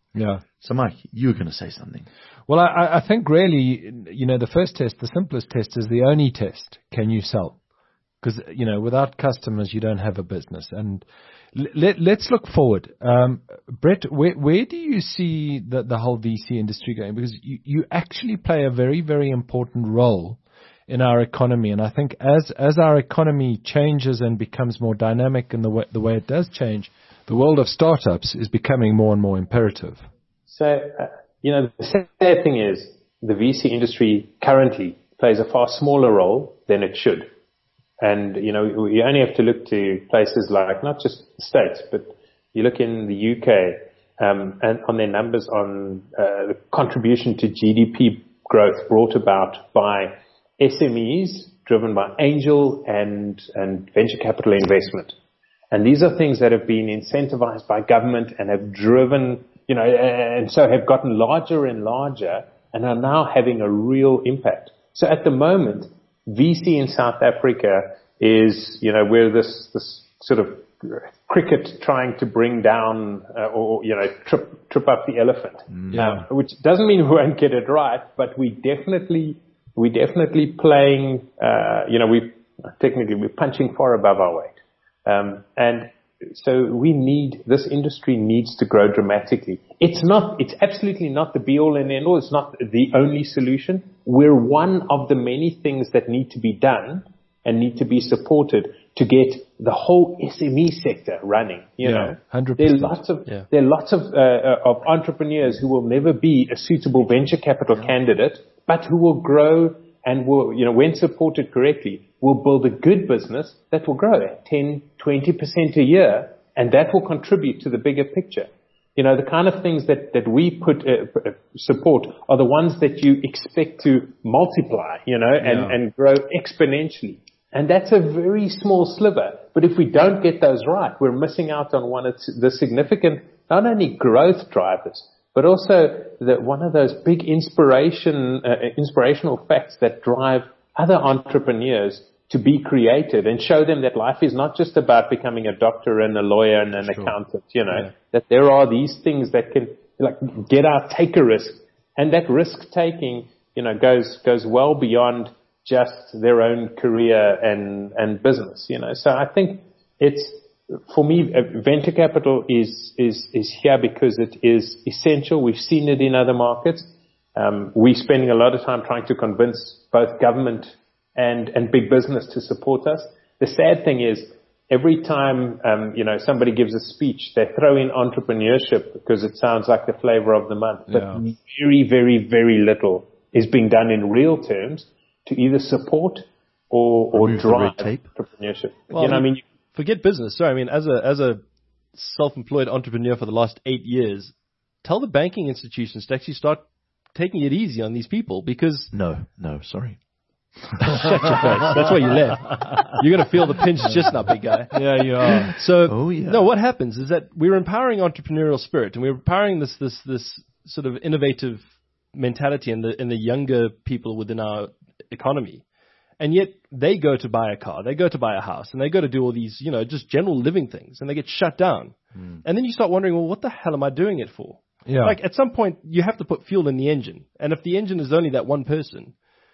Yeah. So, Mike, you were going to say something. Well, I, I think really, you know, the first test, the simplest test is the only test. Can you sell? Because, you know, without customers, you don't have a business. And let, let's look forward. Um, Brett, where, where do you see the, the whole V C industry going? Because you, you actually play a very, very important role in our economy. And I think as, as our economy changes and becomes more dynamic in the way, the way it does change, the world of startups is becoming more and more imperative. So, uh, you know, the sad thing is the V C industry currently plays a far smaller role than it should. And, you know, you only have to look to places like not just the States, but you look in the U K um, and on their numbers on uh, the contribution to G D P growth brought about by S M Es driven by angel and, and venture capital investment. And these are things that have been incentivized by government and have driven, you know, and so have gotten larger and larger and are now having a real impact. So at the moment, V C in South Africa is, you know, we're this, this sort of cricket trying to bring down uh, or, you know, trip, trip up the elephant. Yeah. Um, which doesn't mean we won't get it right, but we definitely, we definitely playing, uh, you know, we technically we're punching far above our weight. Um, and so we need, this industry needs to grow dramatically. It's not, it's absolutely not the be all and end all. It's not the only solution. We're one of the many things that need to be done and need to be supported to get the whole S M E sector running. You Yeah, know, one hundred percent. there are lots of, Yeah. there are lots of, uh, of entrepreneurs who will never be a suitable venture capital candidate, but who will grow and will, you know, when supported correctly, will build a good business that will grow at ten, twenty percent a year, and that will contribute to the bigger picture. You know, the kind of things that, that we put, uh, support are the ones that you expect to multiply, you know, and, Yeah. and grow exponentially. And that's a very small sliver. But if we don't get those right, we're missing out on one of the significant, not only growth drivers, but also the, one of those big inspiration, uh, inspirational facts that drive other entrepreneurs to be creative and show them that life is not just about becoming a doctor and a lawyer and an Sure. accountant, you know, Yeah. that there are these things that can like get out, take a risk. And that risk taking, you know, goes, goes well beyond just their own career and, and business, you know. So I think it's, for me, uh, venture capital is, is, is here because it is essential. We've seen it in other markets. Um, we're spending a lot of time trying to convince both government and, and big business to support us. The sad thing is every time, um, you know, somebody gives a speech, they throw in entrepreneurship because it sounds like the flavor of the month. But Yeah. very, very, very little is being done in real terms to either support or, or Remove the drive red tape. entrepreneurship. Well, you know, I mean, forget business. Sorry, I mean, as a as a self-employed entrepreneur for the last eight years, tell the banking institutions to actually start taking it easy on these people because No, no, sorry. shut your face. That's why you left. You're going to feel the pinch just now, big guy. Yeah, you are. So, Oh, yeah. no, what happens is that we're empowering entrepreneurial spirit and we're empowering this this this sort of innovative mentality in the in the younger people within our economy. And yet they go to buy a car, they go to buy a house, and they go to do all these, you know, just general living things, and they get shut down. Mm. And then you start wondering, well, what the hell am I doing it for? Yeah. Like at some point, you have to put fuel in the engine. And if the engine is only that one person,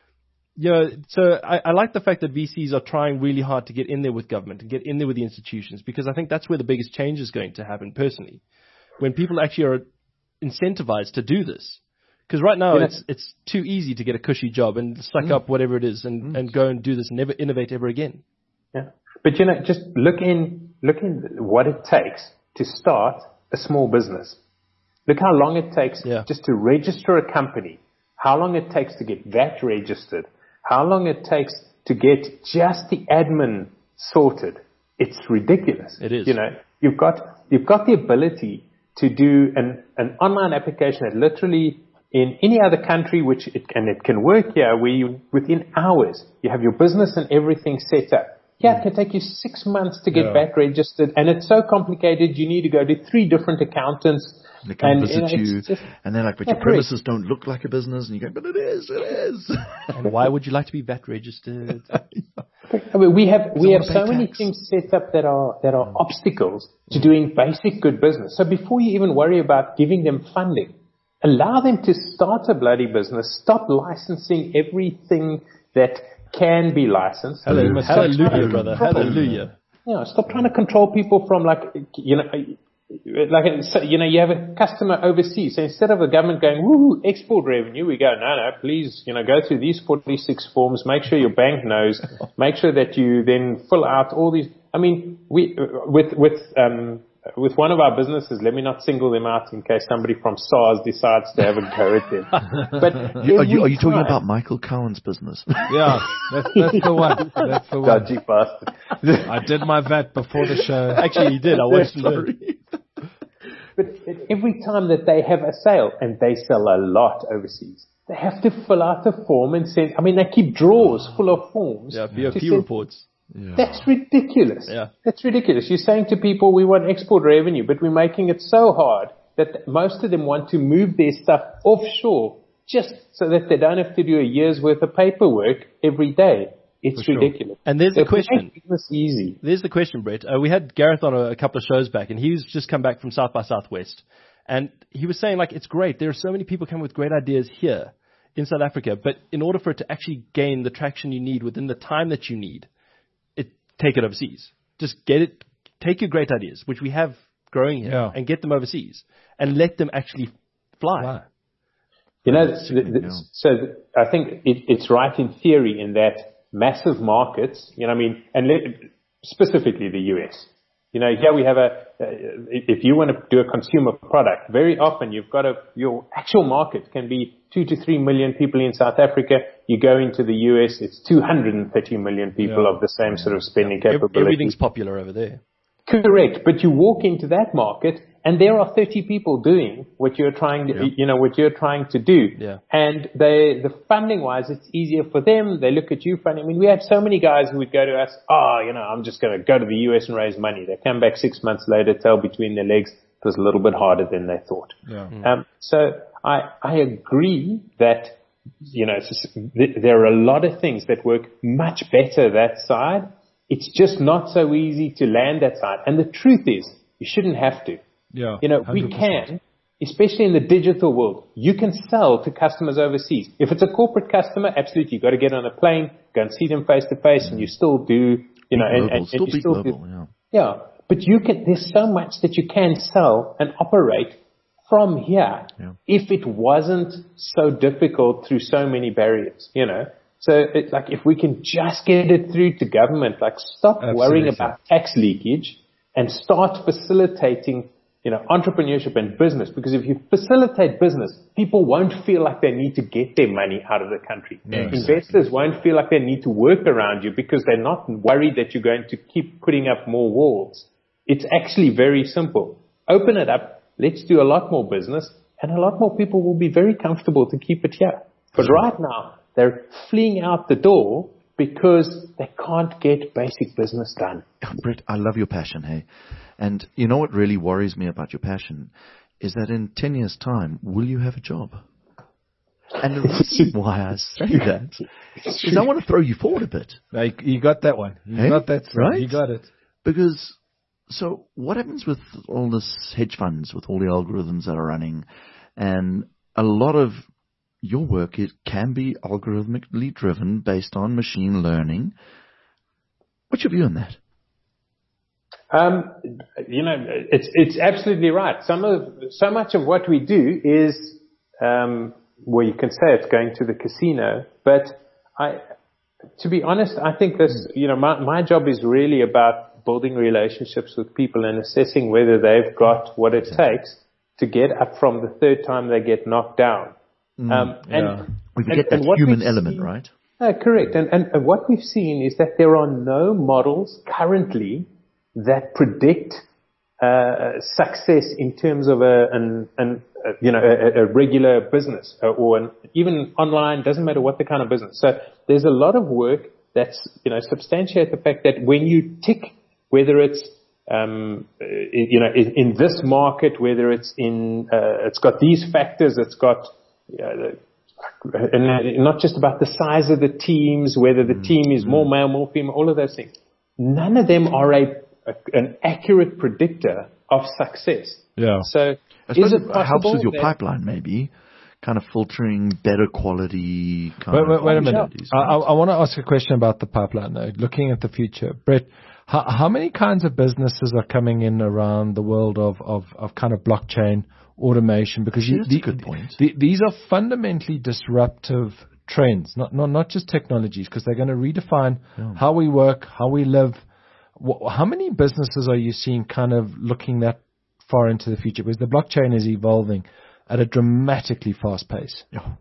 you know, so I, I like the fact that V Cs are trying really hard to get in there with government and get in there with the institutions, because I think that's where the biggest change is going to happen personally. When people actually are incentivized to do this. Because right now Yeah. it's it's too easy to get a cushy job and suck Mm. up whatever it is and, mm. and go and do this and never innovate ever again. Yeah. But you know, just look in, look in what it takes to start a small business. Look how long it takes Yeah. just to register a company. How long it takes to get V A T registered. How long it takes to get just the admin sorted. It's ridiculous. It is. You know, you've got, you've got the ability to do an, an online application that literally in any other country, which it, and it can work here, where you, within hours, you have your business and everything set up. Yeah, it can take you six months to get Yeah. V A T registered, and it's so complicated, you need to go to three different accountants. They come and, visit you. Know, you, it's just, and they're like, but Yeah, your premises don't look like a business. And you go, but it is, it is. And why would you like to be V A T registered? but I mean, we have we have wanna pay so many tax. things set up that are that are obstacles to doing basic good business. So before you even worry about giving them funding, allow them to start a bloody business. Stop licensing everything that can be licensed. Hallelujah, Stop hallelujah trying to brother. control- Hallelujah. Yeah, stop trying to control people from like you know. Like, so, you know, you have a customer overseas. So instead of the government going, woo, export revenue, we go, no, no, please, you know, go through these forty-six forms, make sure your bank knows, make sure that you then fill out all these. I mean, we, with, with, um, with one of our businesses, let me not single them out in case somebody from SARS decides to have a go at them. But Are you, are you talking time- about Michael Cowan's business? Yeah, that's, that's the one. That's the one. Dodgy bastard. I did my V A T before the show. Actually, he did. I watched him do it. Sorry. But every time that they have a sale, and they sell a lot overseas, they have to fill out a form and send. I mean, they keep drawers full of forms. Yeah, to B O P send- reports. That's ridiculous. Yeah. That's ridiculous. You're saying to people, we want export revenue, but we're making it so hard that most of them want to move their stuff offshore just so that they don't have to do a year's worth of paperwork every day. It's For sure. ridiculous. And there's the If we question. make business easy. There's the question, Brett. Uh, we had Gareth on a, a couple of shows back, and he's just come back from South by Southwest. And he was saying, like, it's great. There are so many people coming with great ideas here in South Africa, but in order for it to actually gain the traction you need within the time that you need, it take it overseas. Just get it, take your great ideas, which we have growing here, Yeah. and get them overseas, and let them actually fly. Wow. You know, the, the, so th- I think it, it's right in theory in that massive markets, you know, I mean, and let, specifically the U S. You know, here we have a, uh, if you want to do a consumer product, very often you've got a, your actual market can be two to three million people in South Africa. You go into the U S, it's two hundred thirty million people Yeah. of the same sort of spending Ev- capability. Everything's popular over there. Correct, but you walk into that market and there are thirty people doing what you're trying to, Yeah. you know, what you're trying to do. Yeah. And they, the funding wise, it's easier for them. They look at you funny. I mean, we have so many guys who would go to us, oh, you know, I'm just going to go to the U S and raise money. They come back six months later, tail between their legs. It was a little bit harder than they thought. Yeah. Um, so I, I agree that, you know, it's just, th- there are a lot of things that work much better that side. It's just not so easy to land that side. And the truth is, you shouldn't have to. Yeah. You know, one we hundred percent. can, especially in the digital world, you can sell to customers overseas. If it's a corporate customer, absolutely, you've got to get on a plane, go and see them face to face, and you still do, you know, and, Global, and, still and you be still global, do. yeah. Yeah, but you can, there's so much that you can sell and operate from here Yeah. if it wasn't so difficult through so many barriers, you know. So it's like if we can just get it through to government, like stop worrying Absolutely. about tax leakage and start facilitating, you know, entrepreneurship and business. Because if you facilitate business, people won't feel like they need to get their money out of the country. Investors won't feel like they need to work around you because they're not worried that you're going to keep putting up more walls. It's actually very simple. Open it up. Let's do a lot more business, and a lot more people will be very comfortable to keep it here. But right now, they're fleeing out the door because they can't get basic business done. Brett, I love your passion, hey. And you know what really worries me about your passion is that in ten years' time, will you have a job? And the reason why I say that is I want to throw you forward a bit. No, you, you got that one. You Hey? got that. Sir. Right? You got it. Because, so what happens with all this hedge funds, with all the algorithms that are running, and a lot of your work, it can be algorithmically driven based on machine learning. What's your view on that? Um, you know, it's it's absolutely right. Some of so much of what we do is, um, well, you can say it's going to the casino, but I, to be honest, I think this, you know, my my job is really about building relationships with people and assessing whether they've got what it takes to get up from the third time they get knocked down. Um, and, yeah. We and- get that and what human we've element, seen- right? Uh, correct. And, and, and what we've seen is that there are no models currently that predict uh, success in terms of a, an, an, a you know, a, a regular business uh, or an, even online, doesn't matter what the kind of business. So there's a lot of work that's, you know, substantiate the fact that when you tick, whether it's, um, you know, in, in this market, whether it's in, uh, it's got these factors, it's got, you know, and not just about the size of the teams, whether the team is more male, more female, all of those things. None of them are a, a an accurate predictor of success. Yeah. So I suppose is it it possible helps with your that- pipeline, maybe, kind of filtering better quality. Kind Wait, wait, of wait a minute. opportunities, I, I, right? I want to ask a question about the pipeline though. Looking at the future, Brett, how, how many kinds of businesses are coming in around the world of, of, of kind of blockchain automation? Because you, That's the, a good point. the, these are fundamentally disruptive trends, not not not just technologies, because they're going to redefine how we work, how we live. Wh- How many businesses are you seeing kind of looking that far into the future? Because the blockchain is evolving at a dramatically fast pace.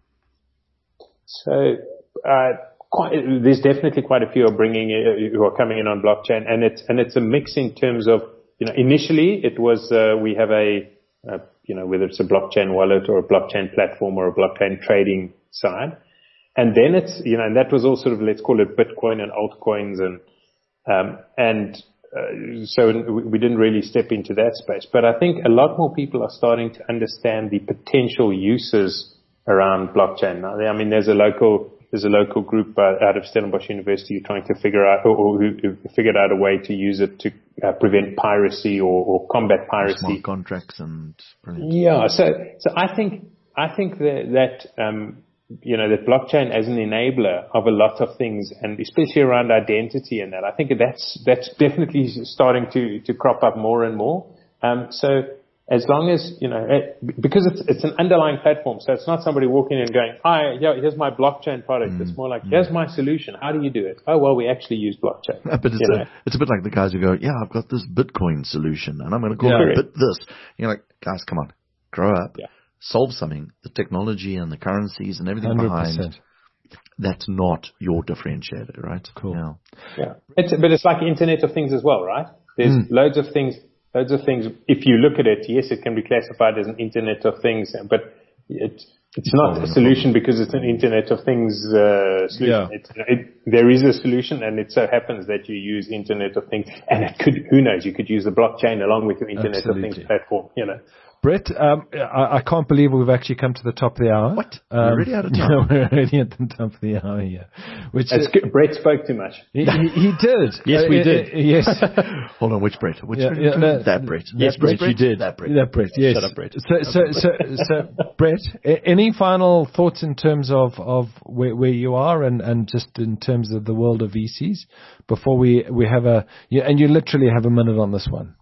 So uh, quite, there's definitely quite a few are bringing in, who are coming in on blockchain, and it's and it's a mix in terms of, you know, initially it was uh, we have a, a you know, whether it's a blockchain wallet or a blockchain platform or a blockchain trading side, and then it's, you know, and that was all sort of, let's call it Bitcoin and altcoins, and um, and uh, so we didn't really step into that space. But I think a lot more people are starting to understand the potential uses around blockchain now. I mean, there's a local there's a local group uh, out of Stellenbosch University trying to figure out, or, or who, who figured out a way to use it to uh, prevent piracy or, or combat piracy. Smart contracts and brilliant. Yeah, so so I think I think that that um, you know, that blockchain as an enabler of a lot of things, and especially around identity and that, I think that's that's definitely starting to to crop up more and more. Um, so as long as, you know, it, because it's it's an underlying platform, so it's not somebody walking in and going, "Hi, yeah, here's my blockchain product." Mm, it's more like, mm. "Here's my solution. How do you do it?" "Oh, well, we actually use blockchain." Yeah, but it's you a, know? it's a bit like the guys who go, "Yeah, I've got this Bitcoin solution, and I'm going to call Yeah. it Bit this." You're like, guys, come on, grow up, Yeah. solve something. The technology and the currencies and everything one hundred percent. behind. That's not your differentiator, right? Cool. Yeah. Yeah, it's, but it's like Internet of Things as well, right? There's Mm. loads of things, loads of things. If you look at it, yes, it can be classified as an Internet of Things, but it, it's not a solution because it's an Internet of Things uh, solution. Yeah. It's, it, there is a solution, and it so happens that you use Internet of Things, and it could, who knows, you could use the blockchain along with your Internet Absolutely. of Things platform, you know. Brett, um, I, I can't believe we've actually come to the top of the hour. What? Um, We're already out of time. No, we're already at the top of the hour here. Which It's is, good. Brett spoke too much. he, he, he did. Yes, Uh, we uh, did. uh, yes. Hold on, which Brett? Which Yeah, Brett? yeah, no, that Brett. Yes, That Brett, you did. That Brett. That Brett, yes. Shut up, Brett. So, so, so, so, Brett, a- any final thoughts in terms of, of where, where you are and, and just in terms of the world of V Cs before we, we have a, yeah, and you literally have a minute on this one.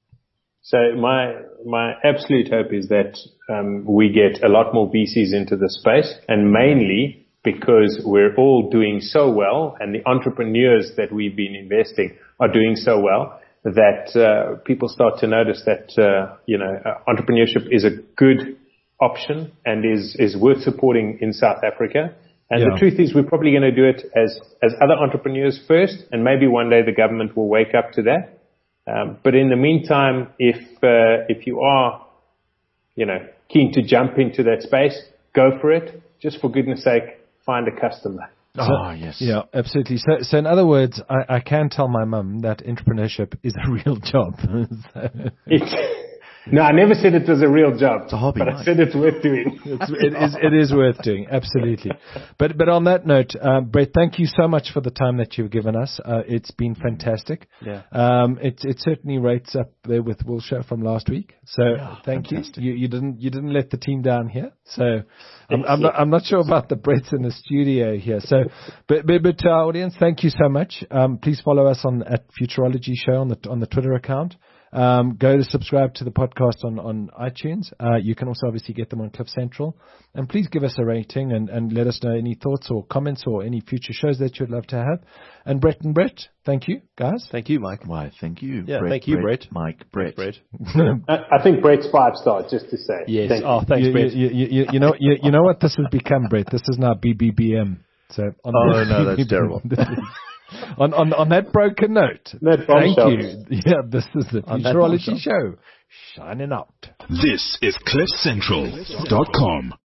So my my absolute hope is that um, we get a lot more V Cs into the space, and mainly because we're all doing so well, and the entrepreneurs that we've been investing are doing so well, that uh, people start to notice that uh, you know uh, entrepreneurship is a good option and is is worth supporting in South Africa. And Yeah. the truth is, we're probably going to do it as as other entrepreneurs first, and maybe one day the government will wake up to that. Um, but in the meantime, if uh, if you are, you know, keen to jump into that space, go for it. Just for goodness sake, find a customer. Oh, yes. Yeah, absolutely. So, so in other words, I, I can tell my mum that entrepreneurship is a real job. So- It, no, I never said it was a real job. It's a hobby, but I Mike. said it's worth doing. It's, it is it is worth doing, absolutely. But but on that note, uh, Brett, thank you so much for the time that you've given us. Uh, it's been fantastic. Yeah. Um, it it certainly rates up there with Wilshire from last week. So thank fantastic. you. you. You didn't you didn't let the team down here. So I'm, I'm not I'm not sure about the Bretts in the studio here. So but but, but to our audience, thank you so much. Um, please follow us on at Futurology Show on the on the Twitter account. Um, go to subscribe to the podcast on, on iTunes. Uh, you can also obviously get them on Cliff Central. And please give us a rating and, and let us know any thoughts or comments or any future shows that you'd love to have. And Brett and Brett, thank you, guys. Thank you, Mike. Why, thank you. Yeah, Brett, thank you, Brett. Mike, Brett. Brett. I, I think Brett's five stars, just to say. Yes. Thank Oh, you. thanks, you, Brett. you, you, you, you know you, you know what this has become, Brett? This is now B B B M. So on Oh, this- no, that's terrible. This is- on, on, on that broken note, That thank bombshell. you. Yeah, this is the On that Futurology bombshell. Show. Shining out. This is cliff central dot com.